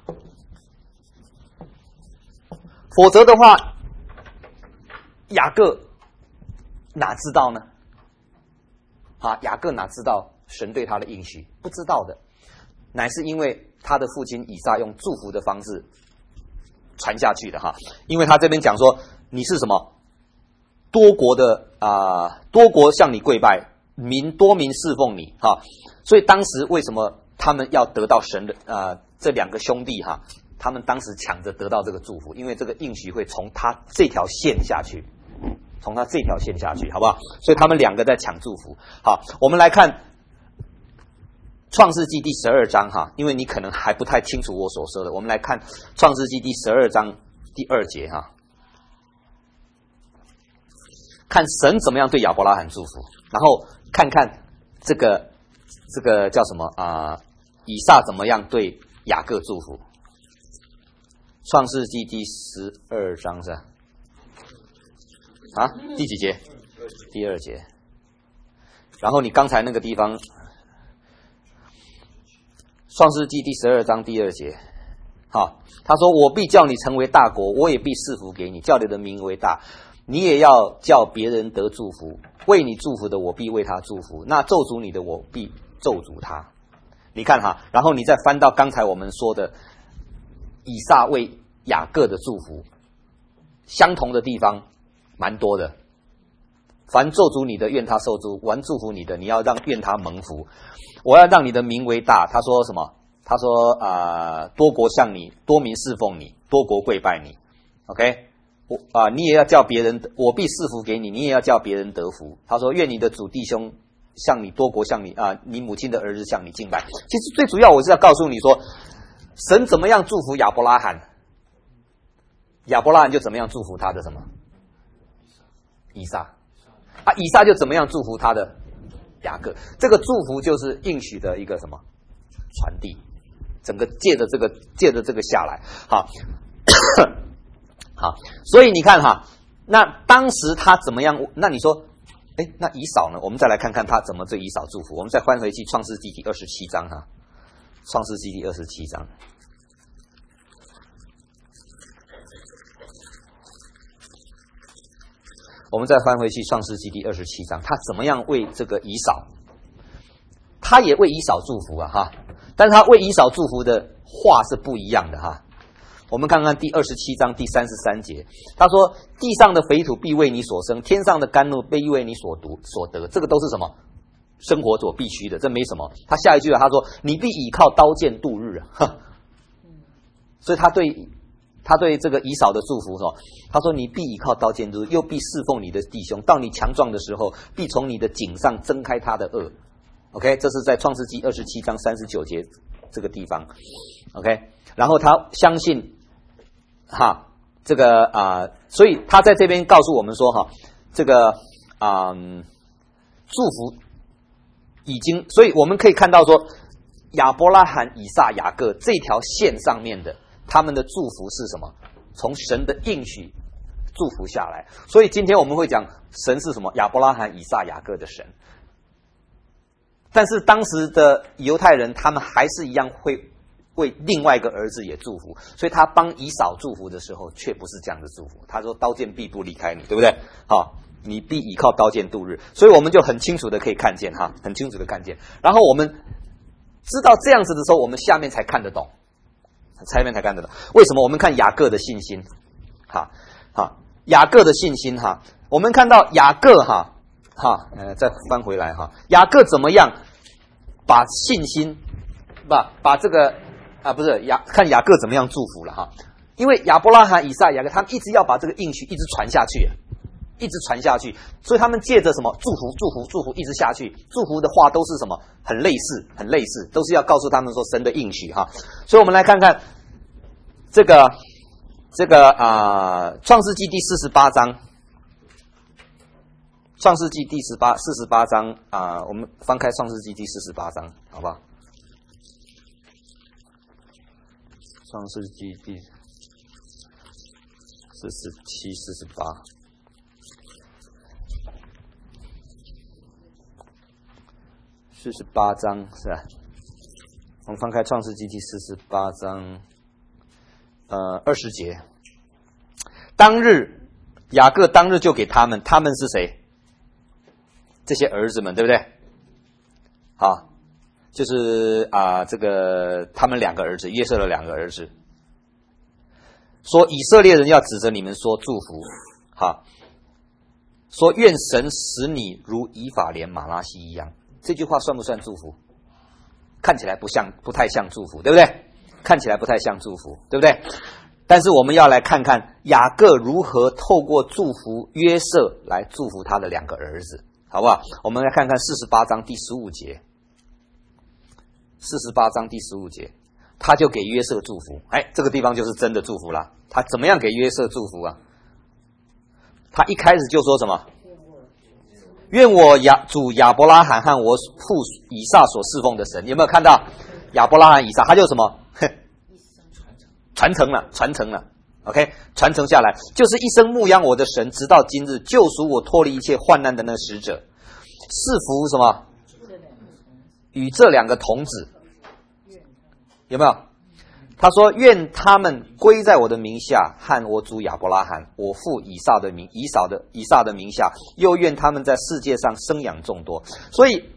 否则的话，雅各哪知道呢？雅各哪知道神对他的应许？不知道的，乃是因为他的父亲以撒用祝福的方式传下去的哈。因为他这边讲说，你是什么多国的多国向你跪拜，多民侍奉你哈。所以当时为什么他们要得到神的这两个兄弟哈，他们当时抢着得到这个祝福，因为这个应许会从他这条线下去。从他这条线下去，好不好？所以他们两个在抢祝福。好，我们来看创世纪第12章哈，因为你可能还不太清楚我所说的，我们来看创世纪第12章第2节哈，看神怎么样对亚伯拉罕祝福，然后看看这个叫什么以撒怎么样对雅各祝福。创世纪第12章是吧？第几节？第2节。然后你刚才那个地方，创世纪第12章第2节，他说：“我必叫你成为大国，我也必赐福给你，叫你的名为大。你也要叫别人得祝福。为你祝福的，我必为他祝福；那咒诅你的，我必咒诅他。”你看哈，然后你再翻到刚才我们说的以撒为雅各的祝福，相同的地方蛮多的。凡咒诅你的，愿他受祝；凡祝福你的，你要愿他蒙福。我要让你的名为大。他说什么？他说多国向你，多民侍奉你，多国跪拜你。OK， 你也要叫别人，我必赐福给你，你也要叫别人得福。他说：愿你的主弟兄向你，多国向你你母亲的儿子向你敬拜。其实最主要我是要告诉你说，神怎么样祝福亚伯拉罕，亚伯拉罕就怎么样祝福他的什么以撒。以撒就怎么样祝福他的雅各。这个祝福就是应许的一个什么传递，整个借着这个下来。好所以你看哈，那当时他怎么样？那你说那以扫呢？我们再来看看他怎么对以扫祝福。我们再翻回去创世纪第27章哈，创世纪第27章。我们再翻回去创世纪第27章，他怎么样为这个以扫？他也为以扫祝福哈，但是他为以扫祝福的话是不一样的哈。我们看看第27章第33节，他说：地上的肥土必为你所生，天上的甘露必为你所得。这个都是什么？生活所必须的，这没什么。他下一句他说：你必倚靠刀剑度日。所以他对这个以扫的祝福说，他说：你必倚靠刀剑度日，又必侍奉你的弟兄，到你强壮的时候，必从你的颈上挣开他的轭。OK， 这是在创世纪27章39节这个地方。OK， 然后他相信这个所以他在这边告诉我们说这个祝福已经，所以我们可以看到说，亚伯拉罕、以撒、雅各这条线上面的他们的祝福是什么？从神的应许祝福下来。所以今天我们会讲神是什么？亚伯拉罕、以撒、雅各的神。但是当时的犹太人他们还是一样会为另外一个儿子也祝福，所以他帮以扫祝福的时候却不是这样的祝福。他说刀剑必不离开你，对不对？你必倚靠刀剑度日。所以我们就很清楚的可以看见很清楚的看见。然后我们知道这样子的时候，我们下面才看得懂。为什么？我们看雅各的信心雅各的信心我们看到雅各再翻回来雅各怎么样把信心把这个看雅各怎么样祝福了因为亚伯拉罕、以撒、雅各他们一直要把这个应许一直传下去，所以他们借着什么祝福一直下去，祝福的话都是什么很类似，都是要告诉他们说神的应许所以我们来看看这个创世纪第48章。创世纪第48章我们翻开创世纪第48章，好不好？创世纪第47、48。 48章是吧？我们翻开创世纪第48章，20节。当日雅各当日就给他们是谁？这些儿子们，对不对？好，就是这个他们2个儿子，约瑟的2个儿子，说以色列人要指着你们说祝福，好，说愿神使你如以法莲、马拉西一样。这句话算不算祝福？看起来不太像祝福，对不对？看起来不太像祝福，对不对？但是我们要来看看雅各如何透过祝福约瑟来祝福他的2个儿子，好不好？我们来看看48章第15节。48章第15节，他就给约瑟祝福。这个地方就是真的祝福啦。他怎么样给约瑟祝福啊？他一开始就说什么？愿我主亚伯拉罕和我父以撒所侍奉的神。有没有看到亚伯拉罕、以撒？他就什么？传承了 OK， 传承下来就是一生牧养我的神，直到今日，救赎我脱离一切患难的那个使者，赐福什么？与这2个童子。有没有？他说愿他们归在我的名下，和我主亚伯拉罕、我父以撒的名下，又愿他们在世界上生养众多。所以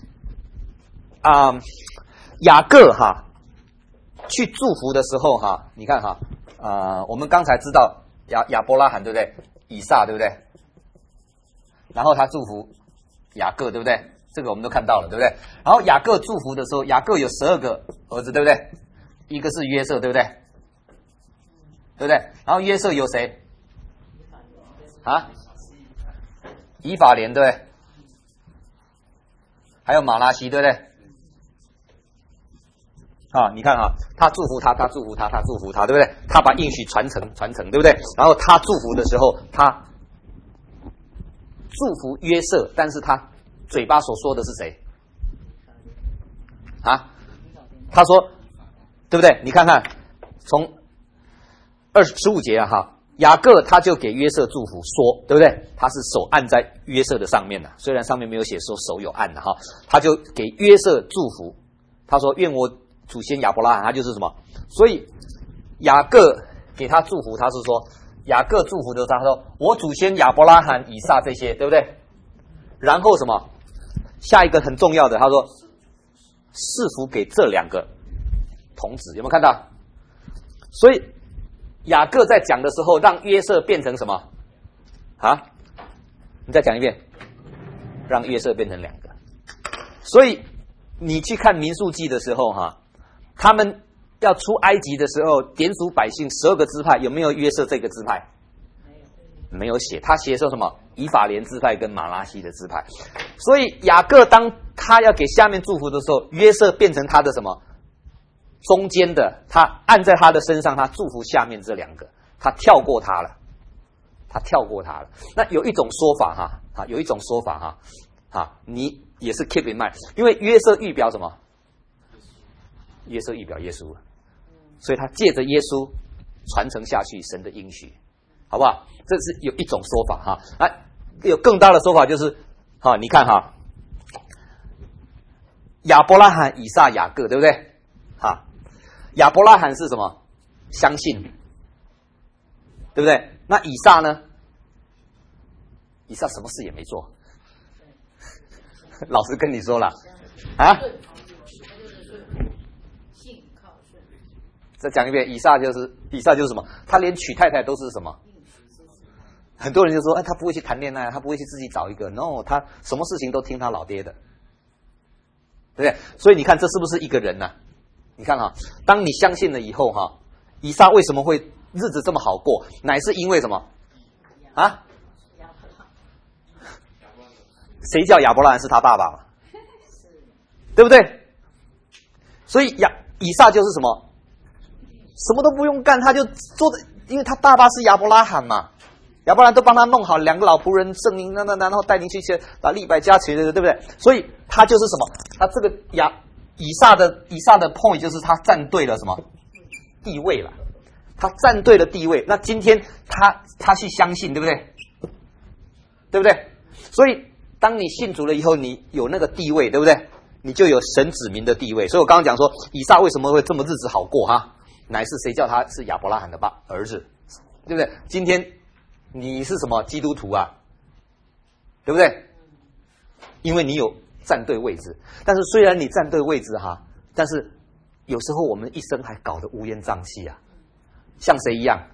雅各去祝福的时候你看我们刚才知道亚伯拉罕，对不对？以撒，对不对？然后他祝福雅各，对不对？这个我们都看到了，对不对？然后雅各祝福的时候，雅各有12个儿子，对不对？一个是约瑟，对不对？对不对？然后约瑟有谁？以法莲，对不对？还有马拉西，对不对？你看他祝福他，对不对？他把应许传承，对不对？然后他祝福的时候，他祝福约瑟，但是他嘴巴所说的是谁？他说，对不对？你看看，从15节雅各他就给约瑟祝福说，对不对？他是手按在约瑟的上面的，虽然上面没有写说手有按的他就给约瑟祝福。他说愿我祖先亚伯拉罕，他就是什么？所以雅各给他祝福，他是说雅各祝福的时候，他说我祖先亚伯拉罕、以撒这些，对不对？然后什么？下一个很重要的，他说赐福给这2个童子，有没有看到？所以雅各在讲的时候，让约瑟变成什么？你再讲一遍，让约瑟变成2个。所以你去看民数记的时候他们要出埃及的时候，点数百姓12个支派，有没有约瑟这个支派？没有写，他写说什么？以法莲支派跟马拉西的支派。所以雅各当他要给下面祝福的时候，约瑟变成他的什么？中间的，他按在他的身上，他祝福下面这2个，他跳过他了。那有一种说法你也是 keep in mind， 因为约瑟预表什么？约瑟预表耶稣，所以他借着耶稣传承下去神的应许，好不好？这是有一种说法有更大的说法就是你看亚伯拉罕、以撒、雅各，对不对？亚伯拉罕是什么？相信，对不对？那以撒呢？以撒什么事也没做。老实跟你说了再讲一遍，以撒就是什么？他连娶太太都是什么？很多人就说他不会去谈恋爱，他不会去自己找一个 no， 他什么事情都听他老爹的，对不对？所以你看这是不是一个人你看当你相信了以后以撒为什么会日子这么好过？乃是因为什么谁叫亚伯拉罕是他爸爸嘛？对不对？所以以撒就是什么？什么都不用干，他就做的，因为他爸爸是亚伯拉罕嘛，亚伯拉罕都帮他弄好2个老仆人圣灵，然后带领去把利百加娶的，对不对？所以他就是什么？他这个以撒的 point 就是他站对了什么地位了？他站对了地位。那今天他去相信，对不对？对不对？所以当你信主了以后，你有那个地位，对不对？ 你就有神子民的地位。所以我刚刚讲说，以撒为什么会这么日子好过哈？乃是谁叫他是亚伯拉罕的儿子，对不对？今天你是什么基督徒啊？对不对？因为你有站对位置。但是虽然你站对位置哈，但是有时候我们一生还搞得乌烟瘴气啊，像谁一样？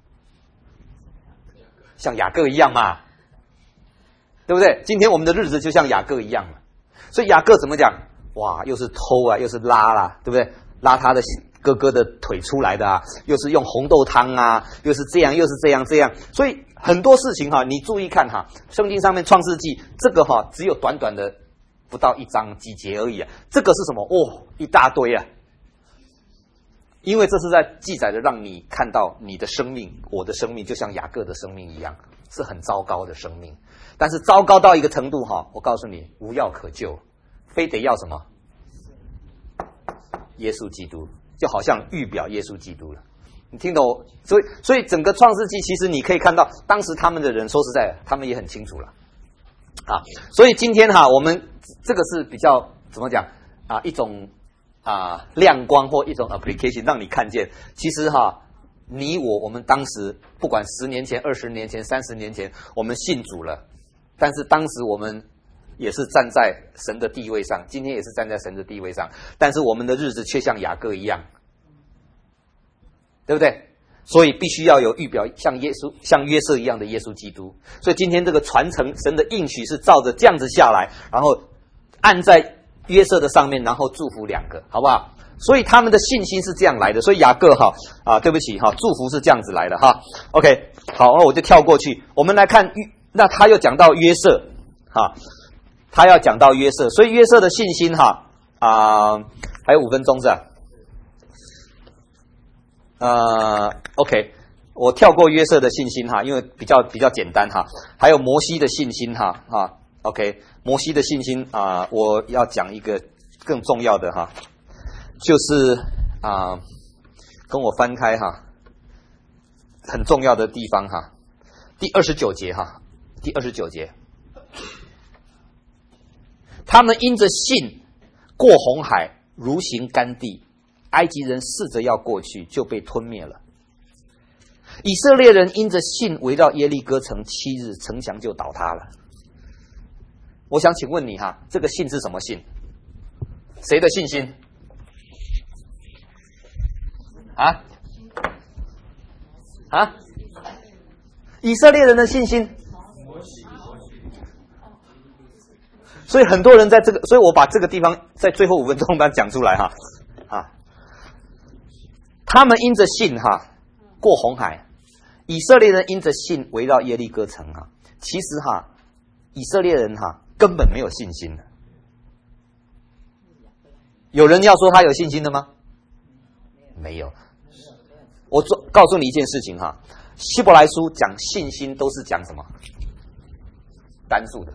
像雅各一样嘛，对不对？今天我们的日子就像雅各一样嘛。所以雅各怎么讲？哇，又是偷啊，又是拉啦，对不对？拉他的哥哥的腿出来的啊，又是用红豆汤啊，又是这样，又是这样。所以很多事情哈，你注意看哈，圣经上面创世纪这个哈，只有短短的不到一章几节而已啊。这个是什么？哦，一大堆啊。因为这是在记载的，让你看到你的生命，我的生命就像雅各的生命一样，是很糟糕的生命。但是糟糕到一个程度哈，我告诉你，无药可救，非得要什么？耶稣基督，就好像预表耶稣基督了。你听懂？所以整个创世纪，其实你可以看到，当时他们的人，说实在，他们也很清楚了啊。所以今天哈，我们这个是比较怎么讲啊？一种亮光或一种 application， 让你看见，其实哈，你我们当时不管10年前、20年前、30年前，我们信主了，但是当时我们也是站在神的地位上，今天也是站在神的地位上，但是我们的日子却像雅各一样，对不对？所以必须要有预表，像约瑟一样的耶稣基督。所以今天这个传承神的应许是照着这样子下来，然后按在约瑟的上面，然后祝福2个，好不好？所以他们的信心是这样来的。所以雅各对不起祝福是这样子来的哈。OK， 好，那我就跳过去，我们来看那他又讲到约瑟他要讲到约瑟，所以约瑟的信心还有5分钟是吧？OK， 我跳过约瑟的信心因为比较简单还有摩西的信心OK， 摩西的信心我要讲一个更重要的就是跟我翻开很重要的地方第29节第29节，他们因着信过红海，如行干地，埃及人试着要过去，就被吞灭了。以色列人因着信围绕耶利哥城7日，城墙就倒塌了。我想请问你这个信是什么信？谁的信心？以色列人的信心。所以很多人在这个，所以我把这个地方在最后5分钟把它讲出来他们因着信过红海，以色列人因着信围绕耶利哥城其实以色列人根本没有信心的。有人要说他有信心的吗？没有。我告诉你一件事情希伯来书讲信心都是讲什么？单数的，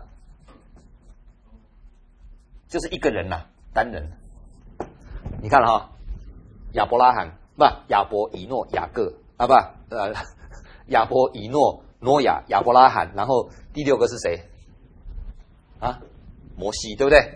就是一个人单人。你看了亚伯拉罕亚伯、以诺、雅各亚伯、以诺、挪亚、亚伯拉罕，然后第6个是谁？摩西，对不对？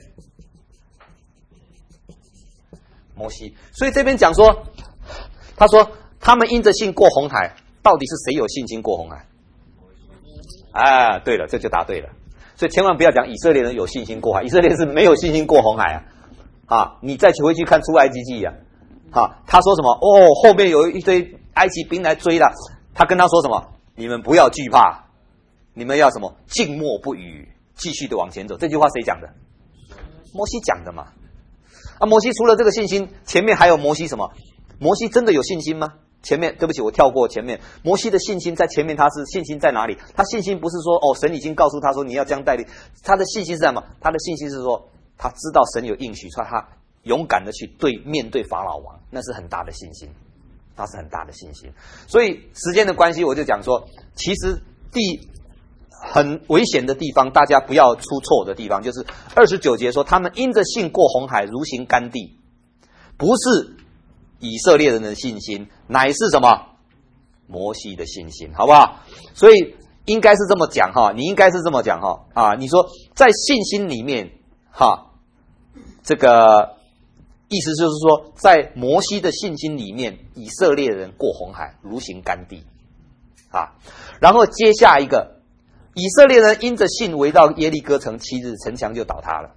摩西。所以这边讲说，他说他们因着信过红海，到底是谁有信心过红海？对了，这就答对了。所以千万不要讲以色列人有信心过海，以色列人是没有信心过红海你再回去看出埃及记他说什么？后面有一堆埃及兵来追了，他跟他说什么？你们不要惧怕，你们要什么？静默不语，继续的往前走。这句话谁讲的？摩西讲的嘛。摩西除了这个信心，前面还有摩西什么？摩西真的有信心吗？前面对不起，我跳过前面。摩西的信心在前面，他是信心在哪里？他信心不是说神已经告诉他说你要这样带领，他的信心是什么？他的信心是说他知道神有应许，所以他勇敢的去面对法老王，那是很大的信心，那是很大的信心。所以时间的关系，我就讲说，其实很危险的地方，大家不要出错的地方，就是29节说他们因着信过红海，如行干地，不是以色列人的信心，乃是什么？摩西的信心，好不好？所以应该是这么讲你应该是这么讲你说在信心里面这个意思就是说，在摩西的信心里面，以色列人过红海如行干地啊。然后接下一个，以色列人因着信围绕耶利哥城7日，城墙就倒塌了。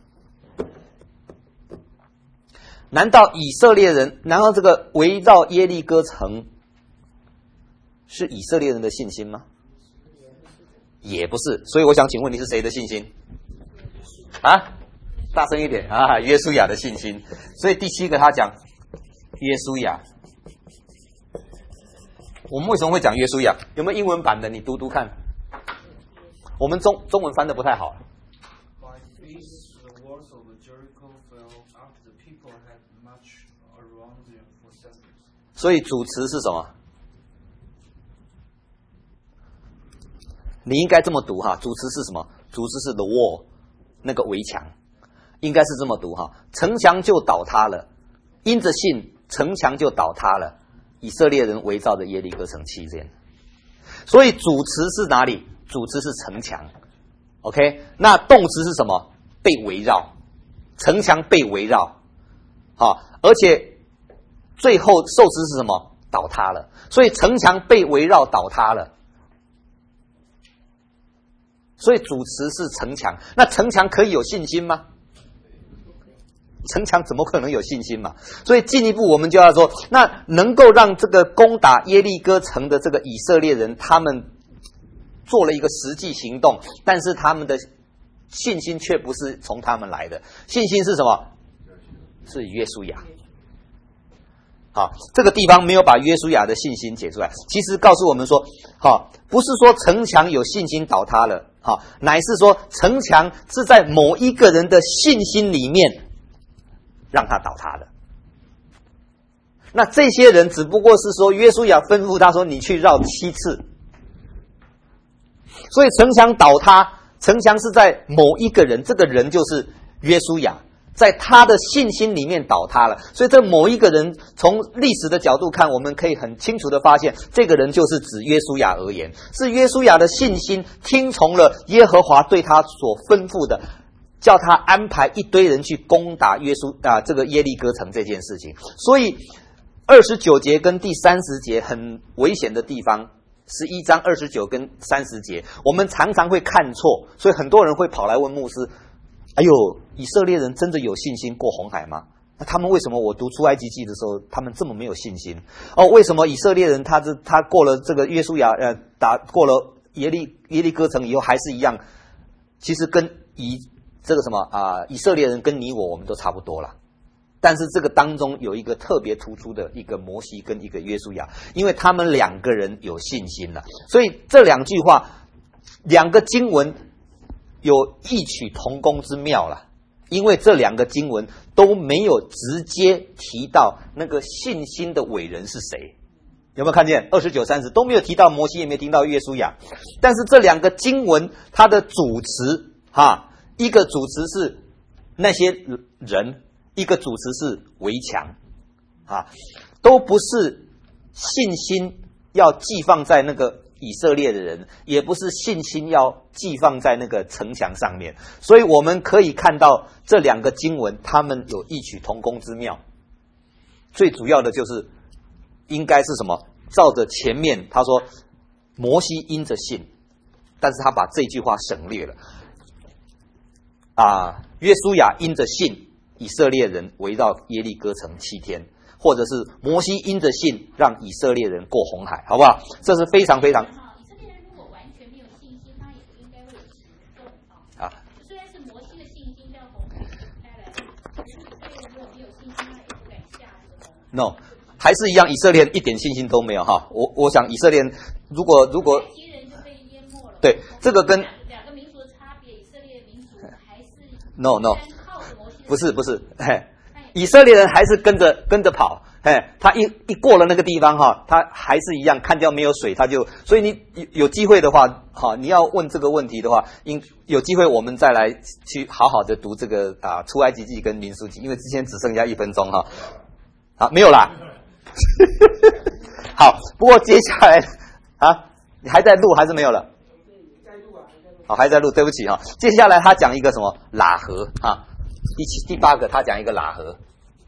难道这个围绕耶利哥城是以色列人的信心吗？也不是。所以我想请问你是谁的信心啊？大声一点啊！约书亚的信心。所以第7个他讲约书亚。我们为什么会讲约书亚？有没有英文版的？你读读看。我们中文翻的不太好。所以主词是什么？你应该这么读哈。主词是什么？主词是 the wall， 那个围墙，应该是这么读哈。城墙就倒塌了，因着信，城墙就倒塌了。以色列人围绕着耶利哥城7天。所以主词是哪里？主词是城墙。OK， 那动词是什么？被围绕，城墙被围绕。好，而且最后受词是什么？倒塌了。所以城墙被围绕倒塌了。所以主词是城墙。那城墙可以有信心吗？城墙怎么可能有信心嘛？所以进一步我们就要说，那能够让这个攻打耶利哥城的这个以色列人，他们做了一个实际行动，但是他们的信心却不是从他们来的。信心是什么？是约书亚。好，这个地方没有把约书亚的信心解出来，其实告诉我们说，好，不是说城墙有信心倒塌了，好，乃是说城墙是在某一个人的信心里面让他倒塌的。那这些人只不过是说，约书亚吩咐他说，你去绕7次。所以城墙倒塌，城墙是在某一个人，这个人就是约书亚，在他的信心里面倒塌了。所以这某一个人，从历史的角度看，我们可以很清楚的发现，这个人就是指约书亚而言，是约书亚的信心听从了耶和华对他所吩咐的，叫他安排一堆人去攻打这个耶利哥城这件事情。所以29节跟第30节很危险的地方，11章29跟30节，我们常常会看错，所以很多人会跑来问牧师，哎呦，以色列人真的有信心过红海吗？那他们为什么我读出埃及记的时候，他们这么没有信心？为什么以色列人他过了这个约书亚过了耶利哥城以后还是一样？其实跟这个以色列人跟你我们都差不多了。但是这个当中有一个特别突出的一个摩西跟一个约书亚，因为他们2个人有信心了，所以这2句话2个经文有异曲同工之妙了。因为这2个经文都没有直接提到那个信心的伟人是谁，有没有看见？29、30都没有提到摩西，也没有提到约书亚。但是这2个经文它的主词一个主词是那些人，一个主词是围墙都不是信心要寄放在那个以色列的人，也不是信心要寄放在那个城墙上面。所以我们可以看到这2个经文他们有异曲同工之妙。最主要的就是应该是什么？照着前面他说摩西因着信，但是他把这句话省略了约书亚因着信，以色列人围绕耶利哥城7天，或者是摩西因着信让以色列人过红海，好不好？这是非常非常。 以色列人如果完全没有信心，他也不应该会有行动虽然是摩西的信心叫红海开来，可是以色列人如果没有信心，他也不敢下这个红海。 还是一样，以色列人一点信心都没有我想以色列人如果这些人就被淹没了。 对，这个跟两个民族的差别，以色列民族还是 no 靠着摩西的不是以色列人还是跟着跑，他一过了那个地方他还是一样，看到没有水他就，所以你有机会的话你要问这个问题的话，有机会我们再来去好好的读这个出埃及记跟民数记，因为之前只剩下1分钟没有啦好，不过接下来你还在录还是没有了？还在录，对不起接下来他讲一个什么喇合第8个他讲一个喇合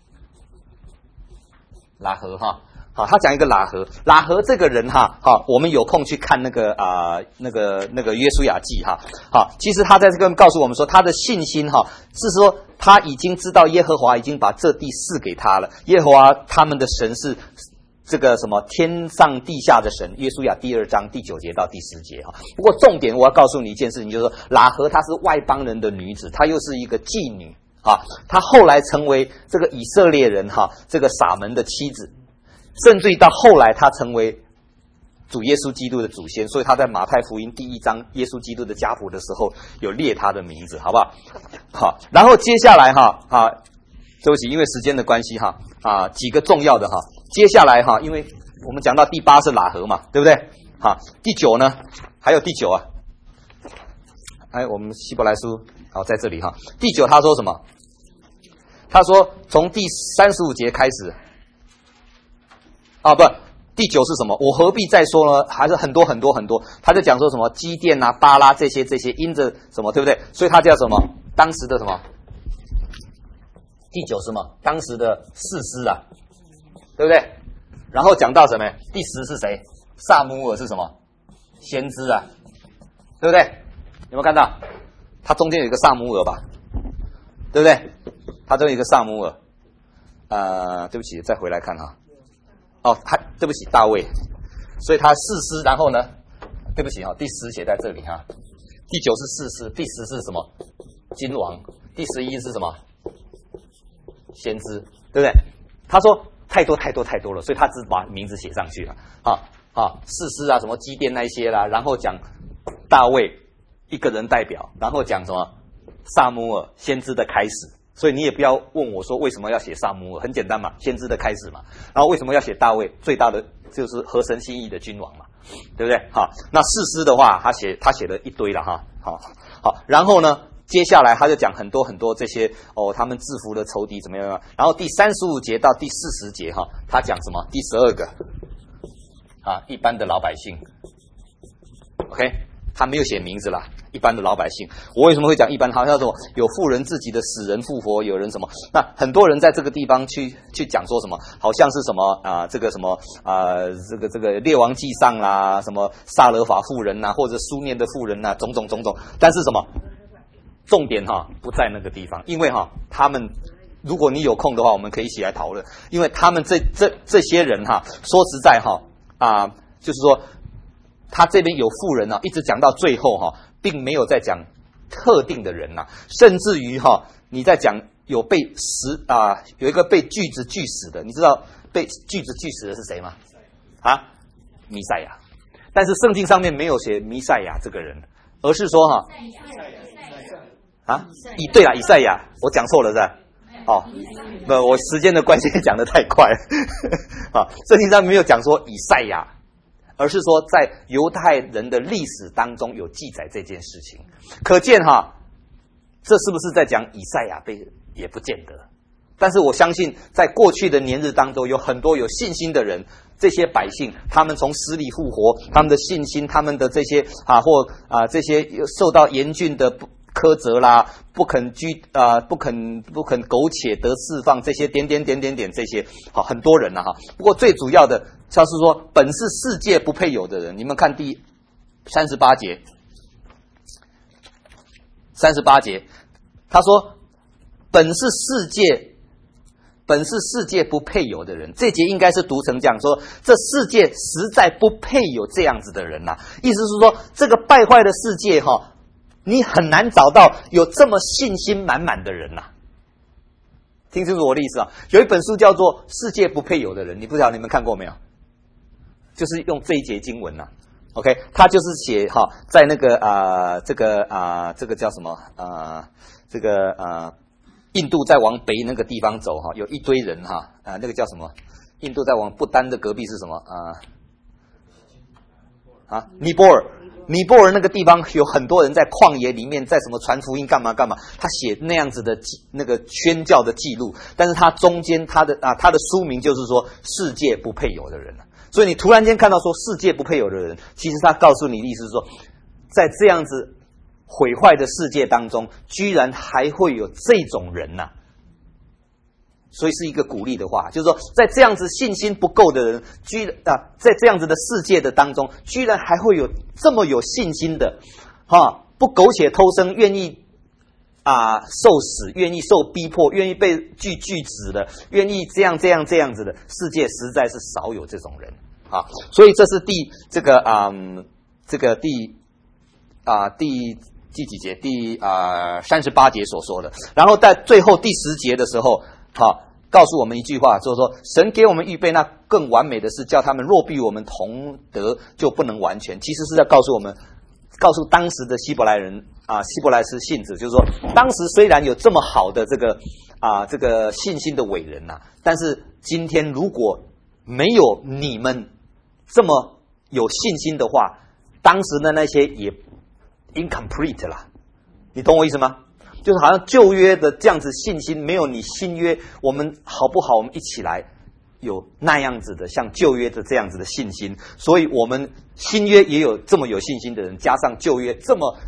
哈。好，他讲一个喇合这个人哈，好，我们有空去看那个约书亚记哈。好，其实他在这个告诉我们说，他的信心哈是说他已经知道耶和华已经把这地赐给他了。耶和华他们的神是这个什么天上地下的神。约书亚第2章第9节到第10节哈。不过重点我要告诉你一件事情，就是说喇合她是外邦人的女子，她又是一个妓女啊。她后来成为这个以色列人哈这个撒门的妻子。甚至于到后来，他成为主耶稣基督的祖先，所以他在马太福音第1章耶稣基督的家谱的时候有列他的名字，好不好？好，然后接下来对不起，因为时间的关系几个重要的接下来因为我们讲到第8是喇合嘛，对不对？第9呢？还有第9啊？我们希伯来书在这里第9他说什么？他说从第35节开始。不，第9是什么？我何必再说呢？还是很多很多很多。他就讲说什么基甸啊、巴拉这些，因着什么，对不对？所以他叫什么？当时的什么？第9是什么？当时的士师啊，对不对？然后讲到什么？第10是谁？撒母耳是什么？先知啊，对不对？有没有看到？他中间有一个撒母耳吧，对不对？他这有一个撒母耳。对不起，再回来看对不起，大卫，所以他士师，然后呢，对不起第10写在这里第9是士师，第10是什么？君王，第11是什么？先知，对不对？他说太多太多太多了，所以他只把名字写上去了士师啊，什么基甸那些啦，然后讲大卫一个人代表，然后讲什么撒母耳先知的开始。所以你也不要问我说为什么要写撒母耳，很简单嘛，先知的开始嘛。然后为什么要写大卫？最大的就是合神心意的君王嘛，对不对？那士师的话，他写了一堆了好，然后呢，接下来他就讲很多很多这些他们制服的仇敌怎么样？然后第35节到第40节他讲什么？第12个一般的老百姓 ，OK， 他没有写名字啦。一般的老百姓，我为什么会讲一般？好像说有富人自己的死人复活，有人什么？那很多人在这个地方去讲说什么？好像是什么这个什么这个列王纪上啦，什么撒勒法妇人呐，或者苏念的妇人呐，种种。但是什么？重点不在那个地方，因为他们，如果你有空的话，我们可以一起来讨论，因为他们这些人说实在就是说他这边有富人一直讲到最后并没有在讲特定的人甚至于你在讲有被有一个被锯子锯死的，你知道被锯子锯死的是谁吗？弥赛亚。但是圣经上面没有写弥赛亚这个人，而是说对了，以赛亚，我讲错了是吧？我时间的关系讲得太快了圣经上没有讲说以赛亚，而是说在犹太人的历史当中有记载这件事情，可见这是不是在讲以赛亚也不见得。但是我相信在过去的年日当中，有很多有信心的人，这些百姓，他们从死里复活，他们的信心，他们的这些这些受到严峻的苛责啦，不肯苟且得释放，这些点这些很多人不过最主要的就是说，本是世界不配有的人，你们看第38节，他说本是世界不配有的人，这节应该是读成这样说，这世界实在不配有这样子的人意思是说，这个败坏的世界你很难找到有这么信心满满的人听清楚我的意思有一本书叫做《世界不配有的人》，你不知道你们看过没有？就是用这一节经文OK， 他就是写在那个这个叫什么印度再往北那个地方走有一堆人那个叫什么？印度再往不丹的隔壁是什么尼泊尔那个地方有很多人在旷野里面，在什么传福音干嘛，他写那样子的那个宣教的记录，但是他中间他的书名就是说世界不配有的人所以你突然间看到说世界不配有的人，其实他告诉你的意思是说，在这样子毁坏的世界当中，居然还会有这种人呐、所以是一个鼓励的话，就是说，在这样子信心不够的人，在这样子的世界的当中，居然还会有这么有信心的，不苟且偷生，愿意受死，愿意受逼迫，愿意被拒止的，愿意这样子的世界，实在是少有这种人啊。所以这是第几节？第38节所说的。然后在最后第10节的时候，告诉我们一句话，就是说，神给我们预备那更完美的事，叫他们若比我们同得，就不能完全。其实是在告诉当时的希伯来人希伯来斯信子，就是说，当时虽然有这么好的这个信心的伟人但是今天如果没有你们这么有信心的话，当时的那些也 incomplete 啦，你懂我意思吗？就是好像旧约的这样子信心，没有你新约，我们好不好？我们一起来有那样子的，像旧约的这样子的信心，所以我们新约也有这么有信心的人，加上旧约这么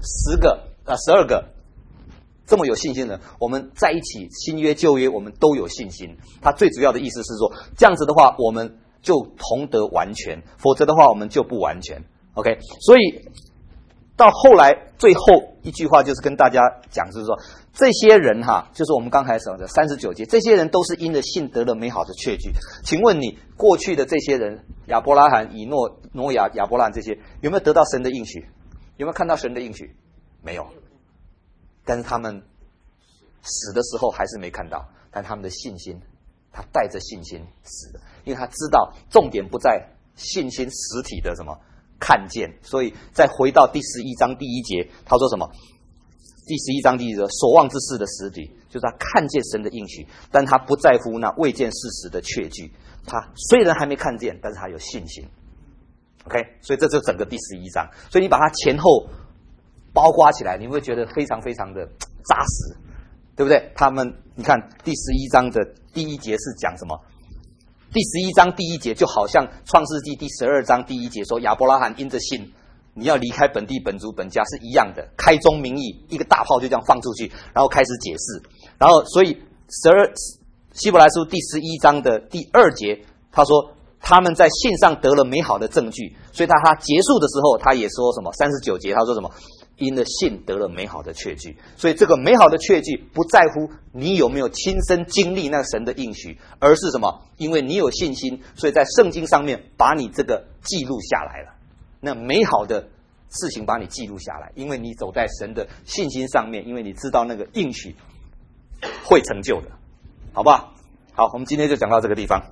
12个这么有信心的人，我们在一起，新约旧约我们都有信心。他最主要的意思是说，这样子的话，我们就同得完全，否则的话，我们就不完全。OK， 所以到后来最后一句话就是跟大家讲，就是说这些人就是我们刚才说的39节，这些人都是因着信得了美好的确据。请问你过去的这些人，亚伯拉罕、以诺、挪亚、亚伯拉罕这些，有没有得到神的应许？有没有看到神的应许？没有。但是他们死的时候还是没看到，但他们的信心，他带着信心死的，因为他知道重点不在信心实体的什么看见，所以再回到第11章第1节，他说什么？第11章第1节，所望之事的实体，就是他看见神的应许，但他不在乎那未见事实的确据。他虽然还没看见，但是他有信心。OK， 所以这就是整个第11章。所以你把它前后包括起来，你会觉得非常非常的扎实，对不对？你看第11章的第1节是讲什么？第11章第1节就好像创世纪第12章第1节说，亚伯拉罕因着信，你要离开本地本族本家是一样的，开宗明义，一个大炮就这样放出去，然后开始解释。然后所以希伯来书第11章的第2节，他说他们在信上得了美好的证据，所以他结束的时候，他也说什么？39节他说什么？因着信得了美好的确据。所以这个美好的确据不在乎你有没有亲身经历那个神的应许，而是什么？因为你有信心，所以在圣经上面把你这个记录下来了。那美好的事情把你记录下来，因为你走在神的信心上面，因为你知道那个应许会成就的，好不好？好，我们今天就讲到这个地方，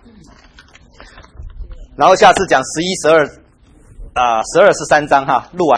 然后下次讲11、12、13章录完。